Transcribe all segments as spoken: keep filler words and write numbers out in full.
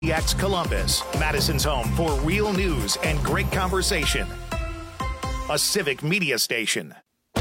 X Columbus, Madison's home for real news and great conversation. A Civic Media station.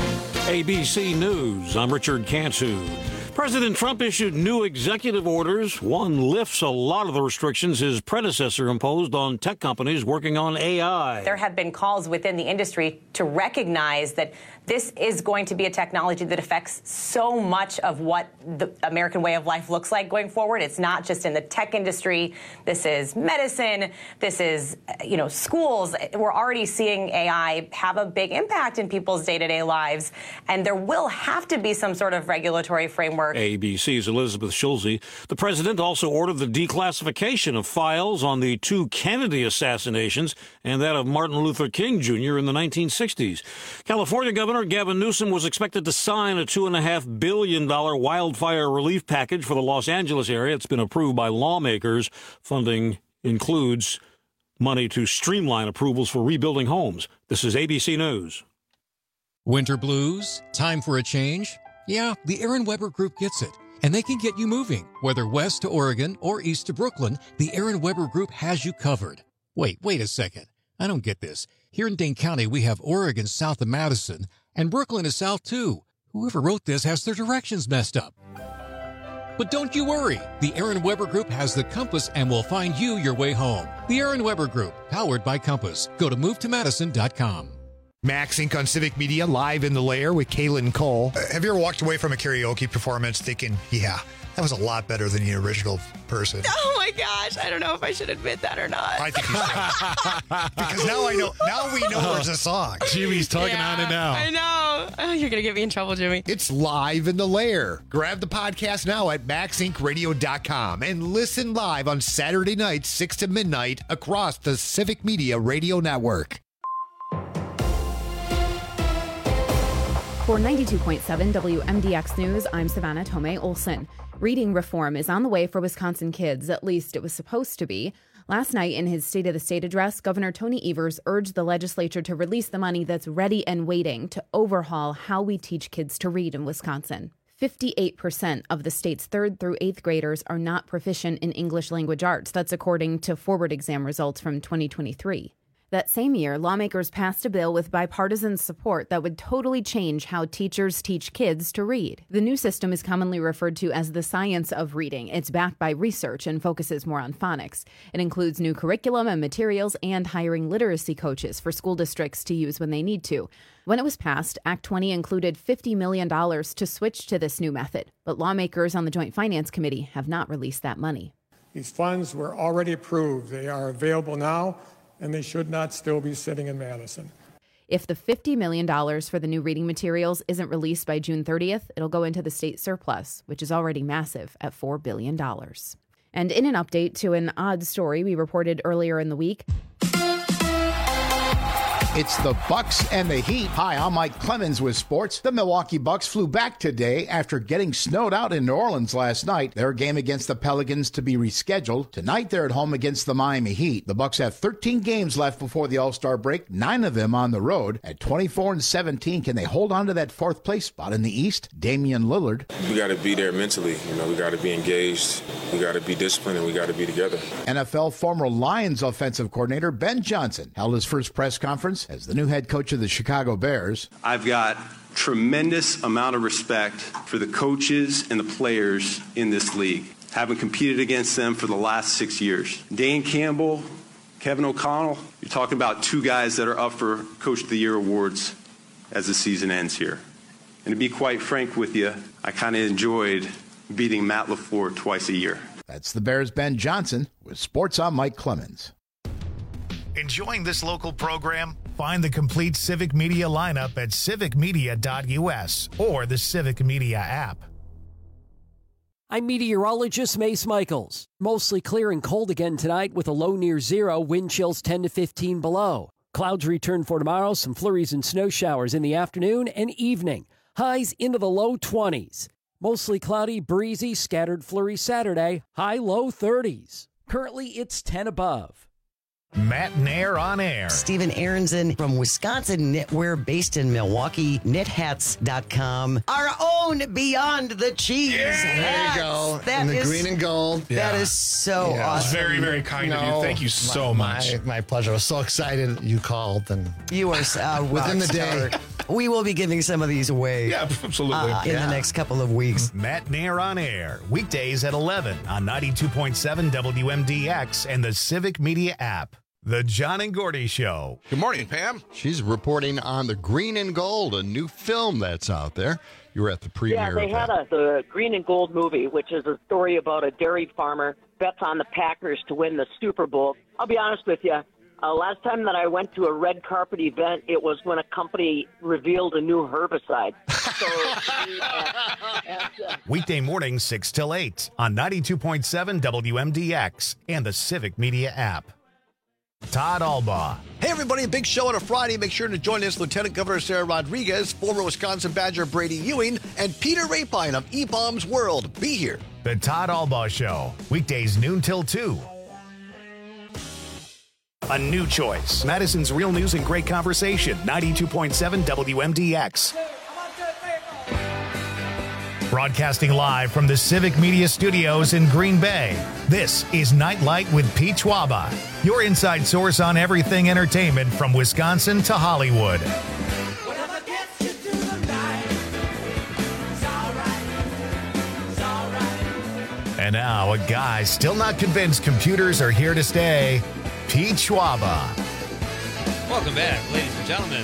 A B C News, I'm Richard Cantu. President Trump issued new executive orders. One lifts a lot of the restrictions his predecessor imposed on tech companies working on A I. There have been calls within the industry to recognize that this is going to be a technology that affects so much of what the American way of life looks like going forward. It's not just in the tech industry. This is medicine. This is, you know, schools. We're already seeing A I have a big impact in people's day-to-day lives, and there will have to be some sort of regulatory framework. A B C's Elizabeth Schulze. The president also ordered the declassification of files on the two Kennedy assassinations and that of Martin Luther King Junior in the nineteen sixties. California Governor Gavin Newsom was expected to sign a two point five billion dollars wildfire relief package for the Los Angeles area. It's been approved by lawmakers. Funding includes money to streamline approvals for rebuilding homes. This is A B C News. Winter blues? Time for a change? Yeah, the Aaron Weber Group gets it, and they can get you moving. Whether west to Oregon or east to Brooklyn, the Aaron Weber Group has you covered. Wait, wait a second. I don't get this. Here in Dane County, we have Oregon south of Madison, and Brooklyn is south too. Whoever wrote this has their directions messed up. But don't you worry. The Aaron Weber Group has the compass and will find you your way home. The Aaron Weber Group, powered by Compass. Go to move to madison dot com. Max Incorporated on Civic Media, live in the lair with Kaylin Cole. Uh, have you ever walked away from a karaoke performance thinking, yeah, that was a lot better than the original person? Oh my gosh, I don't know if I should admit that or not. I think you should. Because now I know. Now we know there's a song. Jimmy's tugging yeah, on it now. I know. Oh, you're going to get me in trouble, Jimmy. It's live in the lair. Grab the podcast now at max inc radio dot com and listen live on Saturday nights, six to midnight, across the Civic Media Radio Network. For ninety-two point seven W M D X News, I'm Savannah Tomei Olson. Reading reform is on the way for Wisconsin kids, at least it was supposed to be. Last night, in his State of the State address, Governor Tony Evers urged the legislature to release the money that's ready and waiting to overhaul how we teach kids to read in Wisconsin. fifty-eight percent of the state's third through eighth graders are not proficient in English language arts. That's according to forward exam results from twenty twenty-three. That same year, lawmakers passed a bill with bipartisan support that would totally change how teachers teach kids to read. The new system is commonly referred to as the science of reading. It's backed by research and focuses more on phonics. It includes new curriculum and materials and hiring literacy coaches for school districts to use when they need to. When it was passed, Act twenty included fifty million dollars to switch to this new method, but lawmakers on the Joint Finance Committee have not released that money. These funds were already approved. They are available now, and they should not still be sitting in Madison. If the fifty million dollars for the new reading materials isn't released by June thirtieth, it'll go into the state surplus, which is already massive at four billion dollars. And in an update to an odd story we reported earlier in the week, it's the Bucks and the Heat. Hi, I'm Mike Clemens with sports. The Milwaukee Bucks flew back today after getting snowed out in New Orleans last night. Their game against the Pelicans to be rescheduled. Tonight, they're at home against the Miami Heat. The Bucks have thirteen games left before the All-Star break, nine of them on the road. At twenty-four and seventeen, can they hold on to that fourth place spot in the East? Damian Lillard. We got to be there mentally. You know, we got to be engaged. We got to be disciplined, and we got to be together. N F L former Lions offensive coordinator Ben Johnson held his first press conference as the new head coach of the Chicago Bears. I've got tremendous amount of respect for the coaches and the players in this league. Having competed against them for the last six years. Dan Campbell, Kevin O'Connell, you're talking about two guys that are up for Coach of the Year awards as the season ends here. And to be quite frank with you, I kind of enjoyed beating Matt LaFleur twice a year. That's the Bears' Ben Johnson with Sports on Mike Clemens. Enjoying this local program? Find the complete Civic Media lineup at civic media dot u s or the Civic Media app. I'm meteorologist Mace Michaels. Mostly clear and cold again tonight with a low near zero, wind chills ten to fifteen below. Clouds return for tomorrow, some flurries and snow showers in the afternoon and evening. Highs into the low twenties. Mostly cloudy, breezy, scattered flurries Saturday, high low thirties. Currently it's ten above. Matt Nair on air. Stephen Aronson from Wisconsin Knitwear, based in Milwaukee, knit hats dot com. Our own Beyond the Cheese Yeah, hats. there you go. That in the is, green and gold. That Yeah. is so Yeah. awesome. It's very, very kind of you. Thank you so my, much. My, my pleasure. I was so excited you called. And You are uh, within the day. star. We will be giving some of these away. Yeah, absolutely. Uh, in Yeah. the next couple of weeks. Matt Nair on air, weekdays at eleven on ninety-two point seven W M D X and the Civic Media app. The John and Gordy Show. Good morning, Pam. She's reporting on the Green and Gold, a new film that's out there. You were at the premiere. Yeah, they of had that. a, the Green and Gold movie, which is a story about a dairy farmer bets on the Packers to win the Super Bowl. I'll be honest with you. Uh, last time that I went to a red carpet event, it was when a company revealed a new herbicide. So, uh, and, uh, Weekday mornings six till eight on ninety-two point seven W M D X and the Civic Media app. Todd Albaugh. Hey, everybody, a big show on a Friday. Make sure to join us, Lieutenant Governor Sarah Rodriguez, former Wisconsin Badger Brady Ewing, and Peter Rapine of E-Bombs World. Be here. The Todd Albaugh Show, weekdays noon till two. A new choice. Madison's Real News and Great Conversation, ninety-two point seven W M D X. Broadcasting live from the Civic Media Studios in Green Bay, this is Nightlight with Pete Schwaba, your inside source on everything entertainment from Wisconsin to Hollywood. And now, a guy still not convinced computers are here to stay, Pete Schwaba. Welcome back, ladies and gentlemen.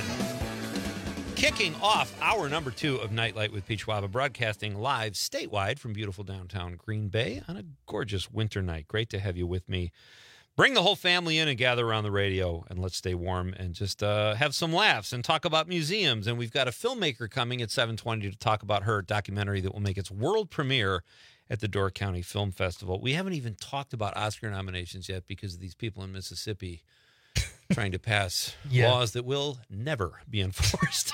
Kicking off hour number two of Nightlight with Pete Schwaba, broadcasting live statewide from beautiful downtown Green Bay on a gorgeous winter night. Great to have you with me. Bring the whole family in and gather around the radio, and let's stay warm and just uh, have some laughs and talk about museums. And we've got a filmmaker coming at seven twenty to talk about her documentary that will make its world premiere at the Door County Film Festival. We haven't even talked about Oscar nominations yet because of these people in Mississippi trying to pass Yeah. laws that will never be enforced.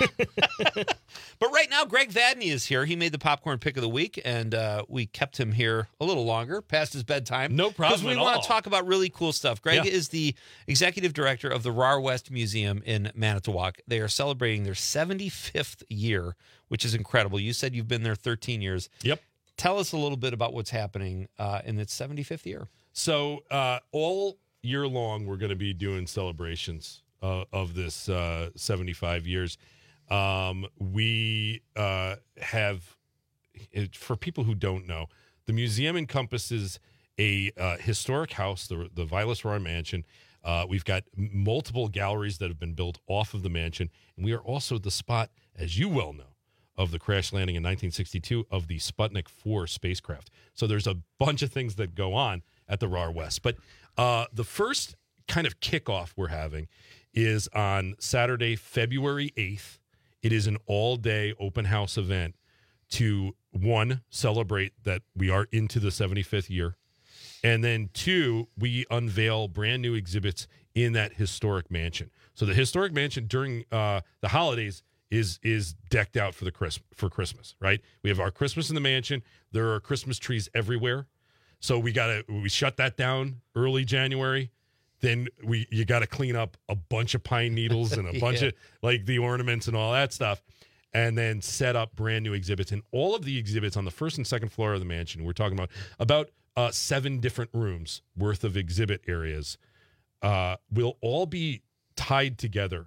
But right now, Greg Vadney is here. He made the popcorn pick of the week, and uh, we kept him here a little longer, past his bedtime. No problem Because we at want all. to talk about really cool stuff. Greg Yeah. is the executive director of the R A R West Museum in Manitowoc. They are celebrating their seventy-fifth year, which is incredible. You said you've been there thirteen years. Yep. Tell us a little bit about what's happening uh, in its seventy-fifth year. So uh, all year long, we're going to be doing celebrations uh, of this uh, seventy-five years. Um, we uh, have, it, for people who don't know, the museum encompasses a uh, historic house, the, the Vilas R A R Mansion. Uh, we've got m- multiple galleries that have been built off of the mansion. And we are also the spot, as you well know, of the crash landing in nineteen sixty-two of the Sputnik four spacecraft. So there's a bunch of things that go on at the R A R West. But uh, the first kind of kickoff we're having is on Saturday, February eighth. It is an all-day open house event to, one, celebrate that we are into the seventy-fifth year. And then, two, we unveil brand new exhibits in that historic mansion. So the historic mansion during uh, the holidays is is decked out for the Chris, for Christmas, right? We have our Christmas in the mansion. There are Christmas trees everywhere. So we got to we shut that down early January. Then we you got to clean up a bunch of pine needles and a bunch Yeah. of like the ornaments and all that stuff, and then set up brand new exhibits. And all of the exhibits on the first and second floor of the mansion, we're talking about about uh, seven different rooms worth of exhibit areas, uh, will all be tied together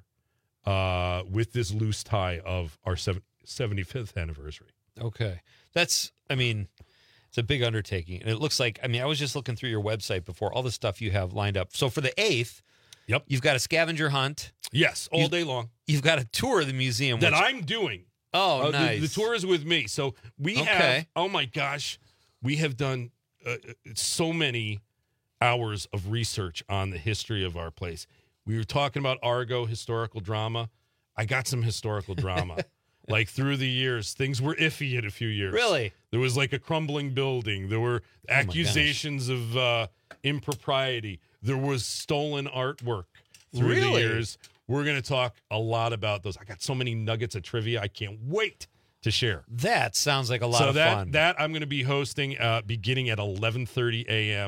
uh, with this loose tie of our seventy-fifth anniversary. Okay. That's, I mean, it's a big undertaking. And it looks like, I mean, I was just looking through your website before, all the stuff you have lined up. So for the eighth, yep, you've got a scavenger hunt. Yes, all You've- day long. You've got a tour of the museum. That which- I'm doing. Oh, Uh, the- nice. The, tour is with me. So we Okay. have, oh my gosh, we have done uh, so many hours of research on the history of our place. We were talking about Argo historical drama. I got some historical drama. Like through the years, things were iffy in a few years. Really? There was like a crumbling building. There were accusations of uh, impropriety. There was stolen artwork through Really? the years. We're going to talk a lot about those. I got so many nuggets of trivia. I can't wait to share. That sounds like a lot so of that, fun. that I'm going to be hosting uh, beginning at eleven thirty a.m.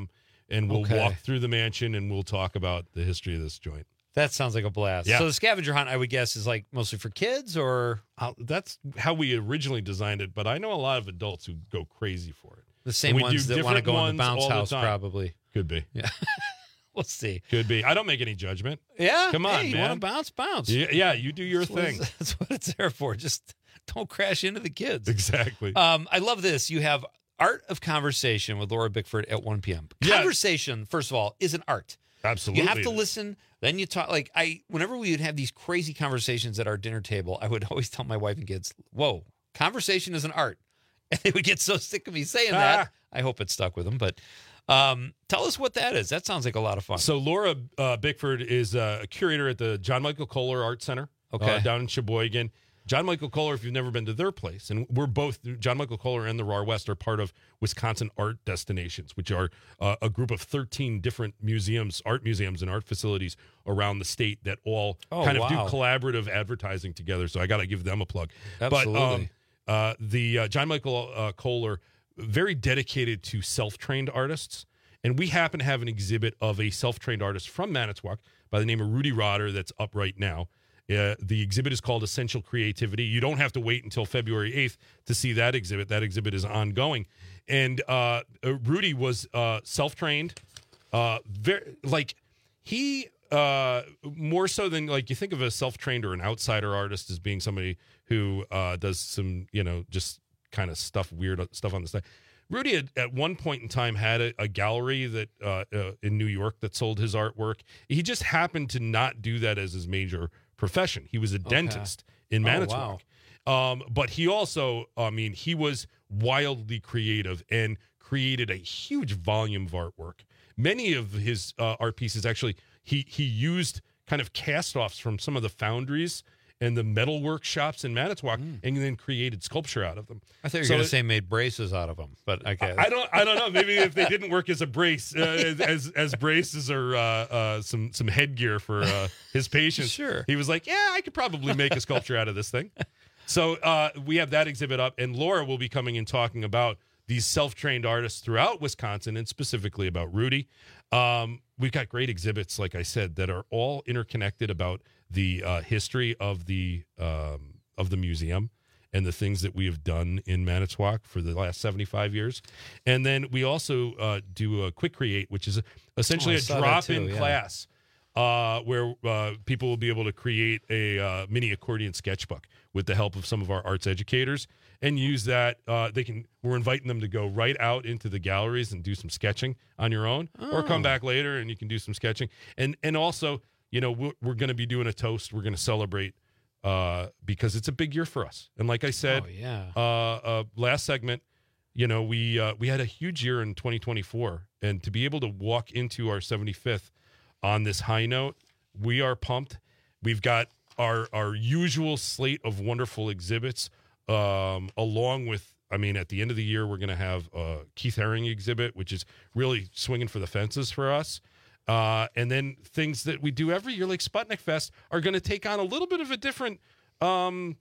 and we'll Okay. walk through the mansion and we'll talk about the history of this joint. That sounds like a blast. Yeah. So the scavenger hunt, I would guess, is like mostly for kids, or Uh, that's how we originally designed it, but I know a lot of adults who go crazy for it. the same And we ones do that want to different go on ones the bounce all the house, time. probably. Could be. Yeah. We'll see. Could be. I don't make any judgment. Yeah. Come on, hey, you man. want to bounce, bounce. Yeah, yeah, you do your That's what thing. it's- That's what it's there for. Just don't crash into the kids. Exactly. Um, I love this. You have Art of Conversation with Laura Bickford at one p.m. Yeah. Conversation, first of all, is an art. Absolutely. You have to listen, then you talk. Like I, whenever we would have these crazy conversations at our dinner table, I would always tell my wife and kids, "Whoa, conversation is an art," and they would get so sick of me saying that. I hope it stuck with them. But um, tell us what that is. That sounds like a lot of fun. So Laura uh, Bickford is uh, a curator at the John Michael Kohler Art Center, Okay. uh, down in Sheboygan. John Michael Kohler, if you've never been to their place, and we're both, John Michael Kohler and the R A R West are part of Wisconsin Art Destinations, which are uh, a group of thirteen different museums, art museums and art facilities around the state that all Oh, kind of wow. do collaborative advertising together. So I got to give them a plug. Absolutely. But um, uh, the uh, John Michael uh, Kohler, very dedicated to self-trained artists. And we happen to have an exhibit of a self-trained artist from Manitowoc by the name of Rudy Rotter that's up right now. Uh, the exhibit is called Essential Creativity. You don't have to wait until February eighth to see that exhibit. That exhibit is ongoing. And uh, uh, Rudy was uh, self-trained. Uh, very, like, he, uh, more so than, like, you think of a self-trained or an outsider artist as being somebody who uh, does some, you know, just kind of stuff, weird stuff on the side. Rudy had, at one point in time had a, a gallery that uh, uh, in New York that sold his artwork. He just happened to not do that as his major profession. He was a dentist in Oh, Manitowoc. Um, but he also, I mean, he was wildly creative and created a huge volume of artwork. Many of his uh, art pieces, actually, he he used kind of cast-offs from some of the foundries and the metal workshops in Manitowoc, and then created sculpture out of them. I thought you were So going it- to say made braces out of them, but okay. I don't. I don't know. Maybe if they didn't work as a brace, uh, as, as as braces or uh, uh, some some headgear for uh, his patients. Sure. He was like, yeah, I could probably make a sculpture out of this thing. So uh, we have that exhibit up, and Laura will be coming and talking about these self-trained artists throughout Wisconsin, and specifically about Rudy. Um, we've got great exhibits, like I said, that are all interconnected about the uh, history of the um, of the museum and the things that we have done in Manitowoc for the last seventy-five years. And then we also uh, do a Quick Create, which is essentially Oh, I a saw that drop-in too, yeah. class uh, where uh, people will be able to create a uh, mini accordion sketchbook with the help of some of our arts educators and use that. Uh, they can. We're inviting them to go right out into the galleries and do some sketching on your own, or come Oh. back later and you can do some sketching. And and also, you know, we're, we're going to be doing a toast. We're going to celebrate uh, because it's a big year for us. And like I said, Oh, yeah. uh, uh, last segment, you know, we uh, we had a huge year in twenty twenty-four, and to be able to walk into our seventy-fifth on this high note, we are pumped. We've got our our usual slate of wonderful exhibits, um, along with, I mean, at the end of the year, we're going to have a Keith Haring exhibit, which is really swinging for the fences for us. Uh, and then things that we do every year, like Sputnik Fest, are going to take on a little bit of a different um,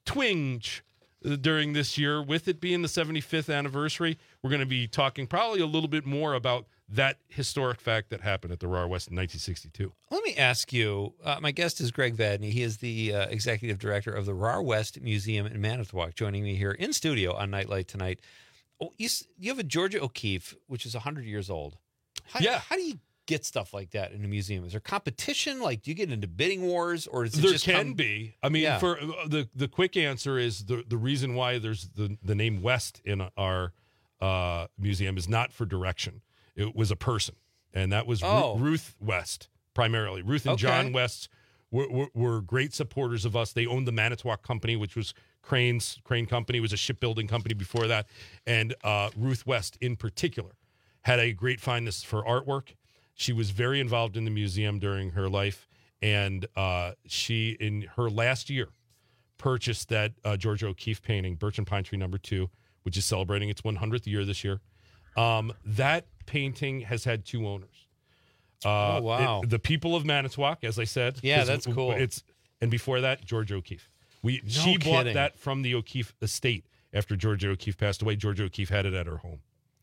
twinge uh, during this year. With it being the seventy-fifth anniversary, we're going to be talking probably a little bit more about that historic fact that happened at the R A R West in nineteen sixty-two. Let me ask you, uh, my guest is Greg Vadney. He is the uh, executive director of the R A R West Museum in Manitowoc, joining me here in studio on Nightlight tonight. Oh, you, s- you have a Georgia O'Keeffe, which is one hundred years old. How, Yeah. How do you get stuff like that in a museum? Is there competition? Like, do you get into bidding wars, or is it There just can come- be. I mean, Yeah. for uh, the the quick answer is the the reason why there's the the name West in our uh, museum is not for direction. It was a person, and that was Ru- Oh. Ruth West primarily. Ruth and Okay. John West were, were were great supporters of us. They owned the Manitowoc Company, which was Crane's Crane Company, was a shipbuilding company before that, and uh, Ruth West in particular had a great fondness for artwork. She was very involved in the museum during her life, and uh, she, in her last year, purchased that uh, Georgia O'Keeffe painting, Birch and Pine Tree Number Two, which is celebrating its one hundredth year this year. Um, that painting has had two owners. Uh, Oh, wow. it- the people of Manitowoc, as I said. Yeah, 'cause that's it- cool. It's and before that, Georgia O'Keeffe. We No she bought kidding. that from the O'Keeffe estate after Georgia O'Keeffe passed away. Georgia O'Keeffe had it at her home.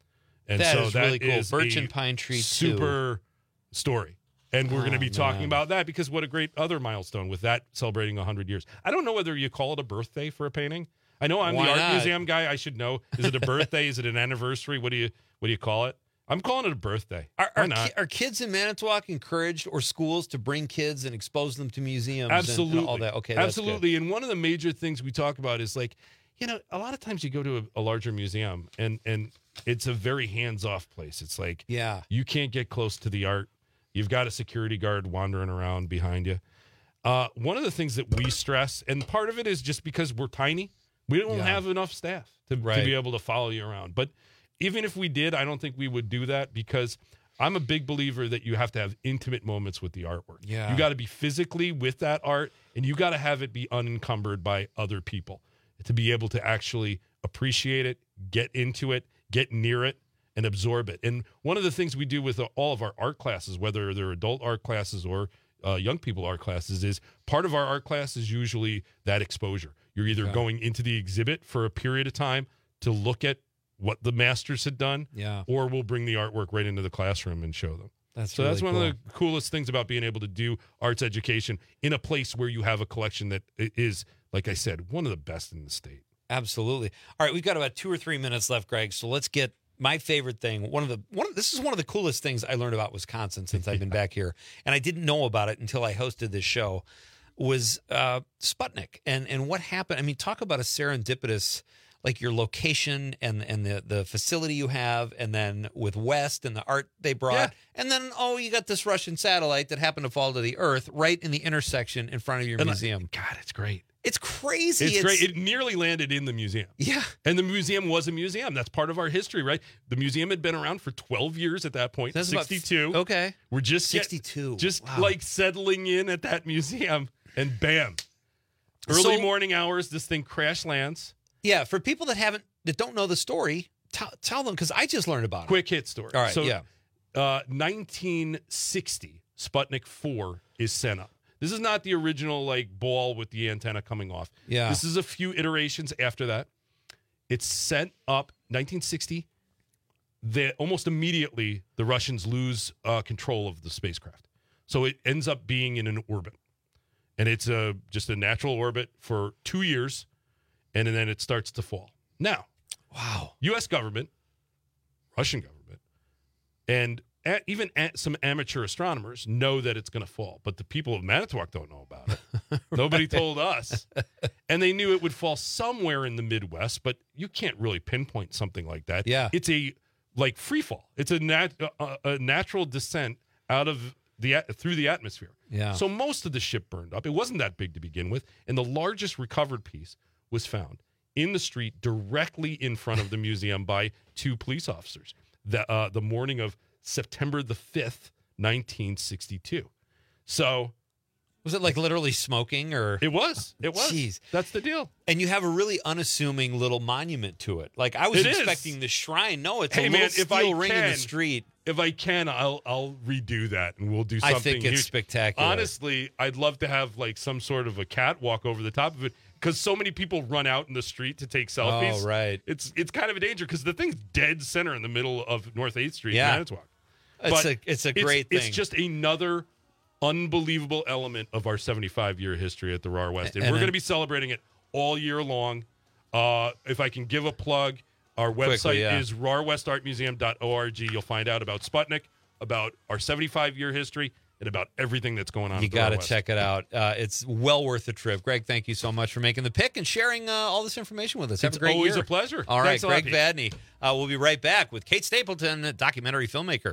And That so is that really cool. is Birch a and Pine Tree two. super story. And we're Oh, going to be talking man. about that because what a great other milestone with that celebrating one hundred years. I don't know whether you call it a birthday for a painting. I know I'm Why the art not? museum guy. I should know. Is it a birthday? Is it an anniversary? What do you what do you call it? I'm calling it a birthday. Are, Why are, not? ki- are kids in Manitowoc encouraged or schools to bring kids and expose them to museums Absolutely. and all that? Okay, that's Absolutely. And one of the major things we talk about is like, you know, a lot of times you go to a, a larger museum and and it's a very hands-off place. It's like, yeah, you can't get close to the art. You've got a security guard wandering around behind you. Uh, one of the things that we stress, and part of it is just because we're tiny, we don't Yeah. have enough staff to, Right. to be able to follow you around. But even if we did, I don't think we would do that because I'm a big believer that you have to have intimate moments with the artwork. Yeah. You got to be physically with that art, and you got to have it be unencumbered by other people to be able to actually appreciate it, get into it, get near it, and absorb it. And one of the things we do with all of our art classes, whether they're adult art classes or uh, young people art classes, is part of our art class is usually that exposure. You're either Okay. going into the exhibit for a period of time to look at what the masters had done, Yeah. or we'll bring the artwork right into the classroom and show them. That's so that's really one of the coolest things about being able to do arts education in a place where you have a collection that i- is, like I said, one of the best in the state. Absolutely. All right, we've got about two or three minutes left, Greg. So let's get my favorite thing. One of the one. Of, this is one of the coolest things I learned about Wisconsin since I've been back here, and I didn't know about it until I hosted this show. Was uh, Sputnik and and what happened? I mean, talk about a serendipitous, like your location and and the the facility you have, and then with West and the art they brought, Yeah. and then oh, you got this Russian satellite that happened to fall to the Earth right in the intersection in front of your And I- museum. God, it's great. It's crazy. It's, great. It nearly landed in the museum. Yeah. And the museum was a museum. That's part of our history, right? The museum had been around for twelve years at that point. That's about- sixty-two. okay. We're just get- sixty-two. just Wow. like settling in at that museum, and bam. Early So- morning hours, this thing crash lands. Yeah, for people that haven't that don't know the story, tell, tell them because I just learned about Quick hit story. All right, So, yeah. uh, nineteen sixty, Sputnik four is sent up. This is not the original like ball with the antenna coming off. Yeah. This is a few iterations after that. It's sent up nineteen sixty. The, almost immediately, the Russians lose uh, control of the spacecraft. So it ends up being in an orbit. And it's a, just a natural orbit for two years, and then it starts to fall. Now, wow, U S government, Russian government, and a, even a, some amateur astronomers know that it's going to fall, but the people of Manitowoc don't know about it. Nobody told us. And they knew it would fall somewhere in the Midwest, but you can't really pinpoint something like that. Yeah. It's a, like, free fall. It's a, nat, a, a natural descent out of the at- through the atmosphere. Yeah. So most of the ship burned up. It wasn't that big to begin with, and the largest recovered piece was found in the street directly in front of the museum by two police officers. The uh, the morning of September the fifth, nineteen sixty-two. So Was it like literally smoking or? It was. It was. Jeez. That's the deal. And you have a really unassuming little monument to it. Like I was It is. expecting the shrine. No, it's Hey a man, little if I steel ring in can, the street. if I can, I'll I'll redo that and we'll do I something. think it's huge. spectacular. Honestly, I'd love to have like some sort of a catwalk over the top of it because so many people run out in the street to take selfies. Oh, right. It's it's kind of a danger because the thing's dead center in the middle of North eighth Street Yeah. in Manitowoc. It's But a- it's a great It's thing. just another unbelievable element of our seventy-five year history at the R A R West, and, And we're then- going to be celebrating it all year long. Uh, if I can give a plug, our website Quickly, yeah. is R A R west art museum dot org. You'll find out about Sputnik, about our seventy-five year history, and about everything that's going on. You at the R A R got to West. check it out. Uh, it's well worth the trip. Greg, thank you so much for making the pick and sharing uh, all this information with us. Have It's a great always year. a pleasure. All right, Thanks a lot, Greg Pete. Vadney. Uh, we'll be right back with Kate Stapleton, documentary filmmaker.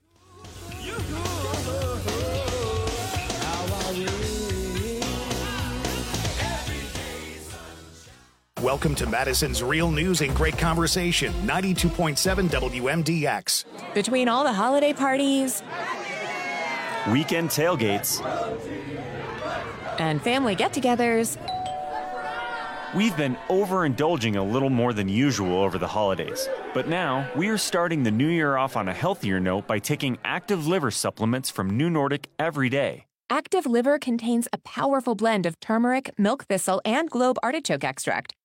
Welcome to Madison's Real News and Great Conversation, ninety-two point seven W M D X. Between all the holiday parties, weekend tailgates, and family get togethers, we've been overindulging a little more than usual over the holidays. But now, we are starting the new year off on a healthier note by taking active liver supplements from New Nordic every day. Active Liver contains a powerful blend of turmeric, milk thistle, and globe artichoke extract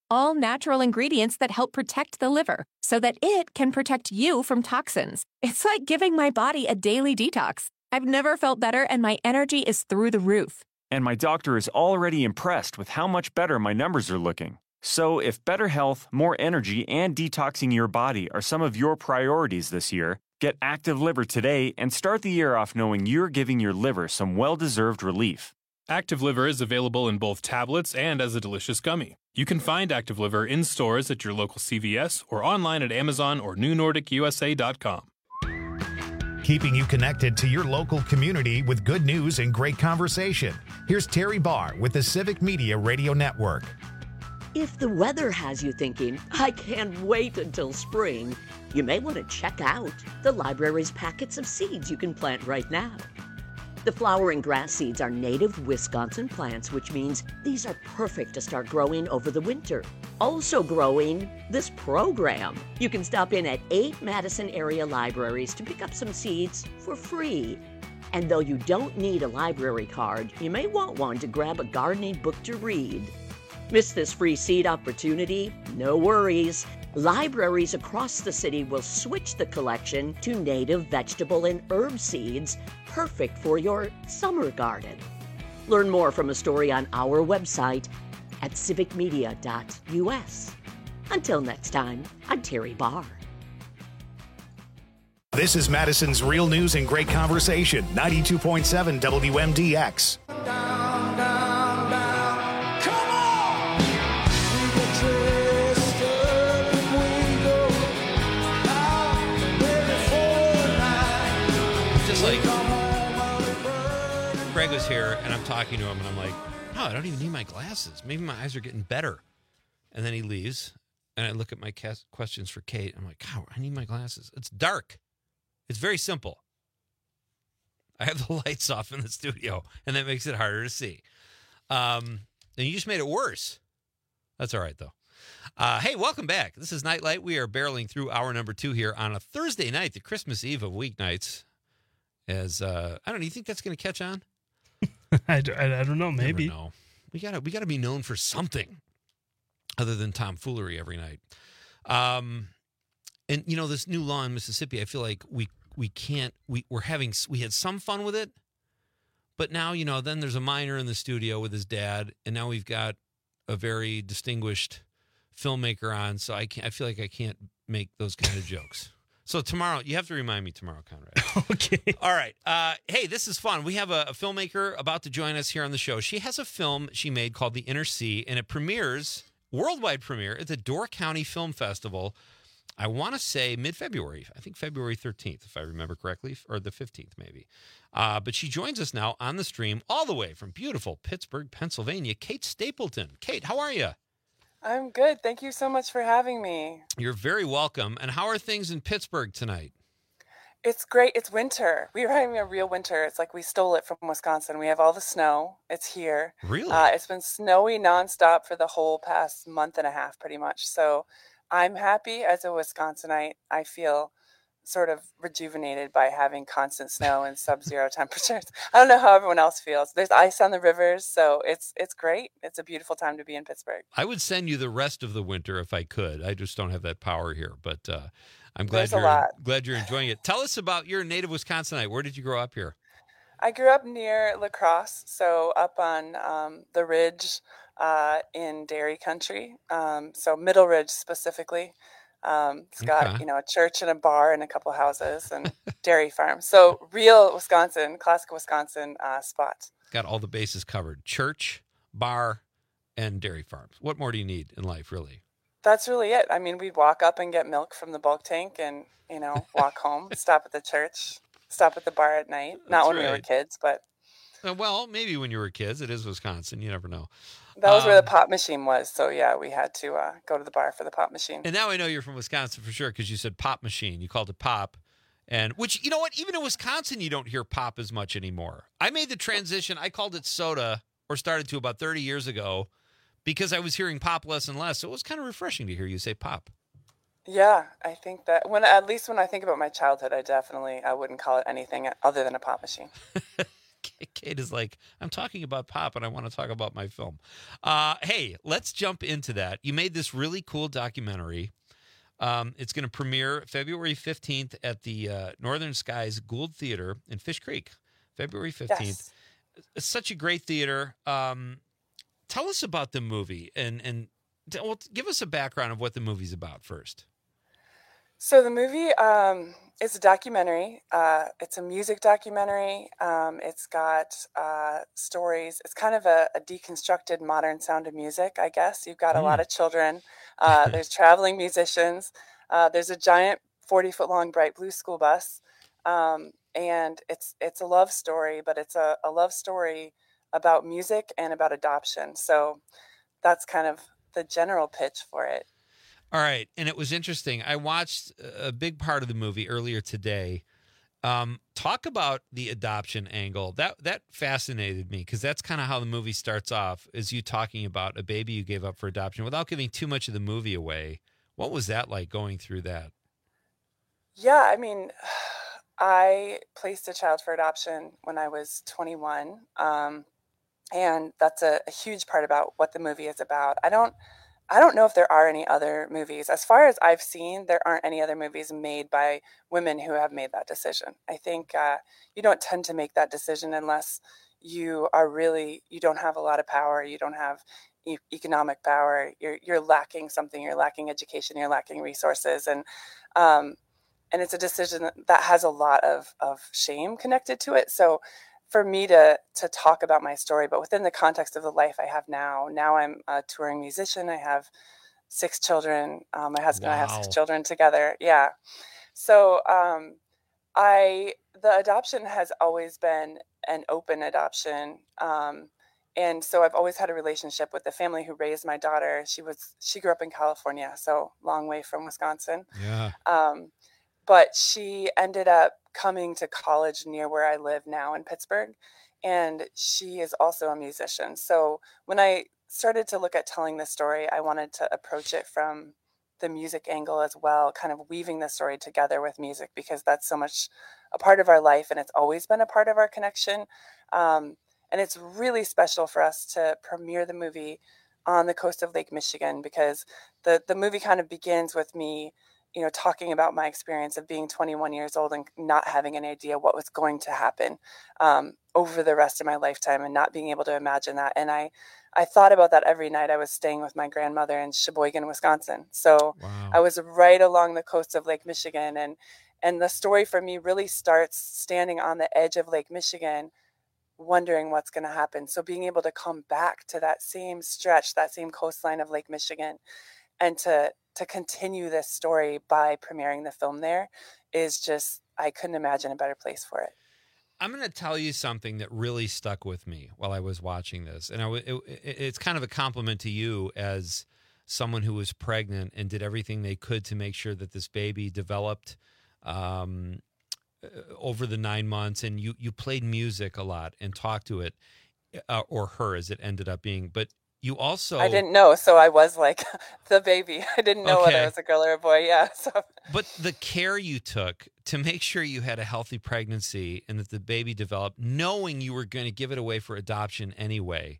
all natural ingredients that help protect the liver so that it can protect you from toxins. It's like giving my body a daily detox. I've never felt better, and my energy is through the roof. And my doctor is already impressed with how much better my numbers are looking. So if better health, more energy, and detoxing your body are some of your priorities this year, get Active Liver today and start the year off knowing you're giving your liver some well-deserved relief. Active Liver is available in both tablets and as a delicious gummy. You can find Active Liver in stores at your local C V S or online at Amazon or new nordic u s a dot com. Keeping you connected to your local community with good news and great conversation. Here's Terry Barr with the Civic Media Radio Network. If the weather has you thinking, I can't wait until spring, you may want to check out the library's packets of seeds you can plant right now. The flowering grass seeds are native Wisconsin plants, which means these are perfect to start growing over the winter. Also growing, this program. You can stop in at eight Madison area libraries to pick up some seeds for free. And though you don't need a library card, you may want one to grab a gardening book to read. Miss this free seed opportunity? No worries. Libraries across the city will switch the collection to native vegetable and herb seeds, perfect for your summer garden. Learn more from a story on our website at civic media dot u s. Until next time, I'm Terry Barr. This is Madison's Real News and Great Conversation, ninety-two point seven W M D X. Greg was here, and I'm talking to him, and I'm like, no, I don't even need my glasses. Maybe my eyes are getting better. And then he leaves, and I look at my cas- questions for Kate. I'm like, God, I need my glasses. It's dark. It's very simple. I have the lights off in the studio, and that makes it harder to see. Um, and you just made it worse. That's all right, though. Uh, hey, welcome back. This is Nightlight. We are barreling through hour number two here on a Thursday night, the Christmas Eve of weeknights. As uh, I don't know, you think that's going to catch on? I, d- I don't know. Maybe. Never know. We gotta we gotta be known for something other than tomfoolery every night. Um, and you know this new law in Mississippi. I feel like we we can't we we're having we had some fun with it, but now you know then there's a minor in the studio with his dad, and now we've got a very distinguished filmmaker on. So I can't. I feel like I can't make those kind of jokes. So tomorrow, you have to remind me tomorrow, Conrad. Okay. All right. Uh, hey, this is fun. We have a, a filmmaker about to join us here on the show. She has a film she made called The Inner Sea, and it premieres, worldwide premiere, at the Door County Film Festival, I want to say mid-February. I think February thirteenth, if I remember correctly, or the fifteenth maybe. Uh, but she joins us now on the stream all the way from beautiful Pittsburgh, Pennsylvania, Kate Stapleton. Kate, how are you? I'm good. Thank you so much for having me. You're very welcome. And how are things in Pittsburgh tonight? It's great. It's winter. We are having a real winter. It's like we stole it from Wisconsin. We have all the snow. It's here. Really? Uh, it's been snowy nonstop for the whole past month and a half, pretty much. So I'm happy as a Wisconsinite. I feel sort of rejuvenated by having constant snow and sub-zero temperatures. I don't know how everyone else feels. There's ice on the rivers, so it's it's great. It's a beautiful time to be in Pittsburgh. I would send you the rest of the winter if I could. I just don't have that power here, but uh, I'm glad There's a you're lot. glad you're enjoying it. Tell us about your native Wisconsinite. Where did you grow up here? I grew up near La Crosse, so up on um, the ridge uh, in Dairy Country, um, so Middle Ridge specifically. Um, it's got, Okay. you know, a church and a bar and a couple of houses and dairy farm. So real Wisconsin, classic Wisconsin uh, spot. Got all the bases covered. Church, bar, and dairy farms. What more do you need in life, really? That's really it. I mean, we'd walk up and get milk from the bulk tank and, you know, walk home, stop at the church, stop at the bar at night. Not That's when we were right. kids, but Uh, well, maybe when you were kids. It is Wisconsin. You never know. that was where the Um, pop machine was. So yeah, we had to uh, go to the bar for the pop machine. And now I know you're from Wisconsin for sure because you said pop machine. You called it pop. And which, you know what? Even in Wisconsin, you don't hear pop as much anymore. I made the transition. I called it soda or started to about thirty years ago because I was hearing pop less and less. So it was kind of refreshing to hear you say pop. Yeah, I think that when at least when I think about my childhood, I definitely I wouldn't call it anything other than a pop machine. Kate is like, I'm talking about pop and I want to talk about my film. Uh, hey, let's jump into that. You made this really cool documentary. Um, it's going to premiere February fifteenth at the uh, Northern Skies Gould Theater in Fish Creek, February fifteenth. Yes. It's such a great theater. Um, tell us about the movie and, and well, give us a background of what the movie's about first. So the movie um, is a documentary. Uh, it's a music documentary. Um, it's got uh, stories. It's kind of a, a deconstructed modern sound of music, I guess. You've got a mm. lot of children. Uh, there's traveling musicians. Uh, there's a giant forty-foot long bright blue school bus. Um, and it's it's a love story, but it's a, a love story about music and about adoption. So that's kind of the general pitch for it. All right. And it was interesting. I watched a big part of the movie earlier today. Um, talk about the adoption angle. That that fascinated me because that's kind of how the movie starts off, is you talking about a baby you gave up for adoption without giving too much of the movie away. What was that like going through that? Yeah, I mean, I placed a child for adoption when I was twenty-one. Um, and that's a, a huge part about what the movie is about. I don't I don't know if there are any other movies. As far as I've seen, there aren't any other movies made by women who have made that decision. I think uh, you don't tend to make that decision unless you are really, you don't have a lot of power, you don't have e- economic power, you're you're lacking something, you're lacking education, you're lacking resources. And um, and it's a decision that has a lot of, of shame connected to it. So for me to to talk about my story, but within the context of the life I have now. Now I'm a touring musician. I have six children. Um, my husband wow. and I have six children together. Yeah. So um, I the adoption has always been an open adoption. Um, and so I've always had a relationship with the family who raised my daughter. She was she grew up in California, so long way from Wisconsin. Yeah. Um, but she ended up coming to college near where I live now in Pittsburgh. And she is also a musician. So when I started to look at telling this story, I wanted to approach it from the music angle as well, kind of weaving the story together with music, because that's so much a part of our life and it's always been a part of our connection. Um, and it's really special for us to premiere the movie on the coast of Lake Michigan, because the, the movie kind of begins with me you know, talking about my experience of being twenty-one years old and not having any idea what was going to happen um, over the rest of my lifetime and not being able to imagine that. And I, I thought about that every night. I was staying with my grandmother in Sheboygan, Wisconsin. So wow. I was right along the coast of Lake Michigan. And, and the story for me really starts standing on the edge of Lake Michigan, wondering what's going to happen. So being able to come back to that same stretch, that same coastline of Lake Michigan, and to to continue this story by premiering the film there is just, I couldn't imagine a better place for it. I'm going to tell you something that really stuck with me while I was watching this. And I, it, it, it's kind of a compliment to you as someone who was pregnant and did everything they could to make sure that this baby developed um, over the nine months. And you, you played music a lot and talked to it, uh, or her as it ended up being. But you also... I didn't know, so I was like the baby. I didn't know okay. whether it was a girl or a boy, yeah. So. But the care you took to make sure you had a healthy pregnancy and that the baby developed, knowing you were going to give it away for adoption anyway,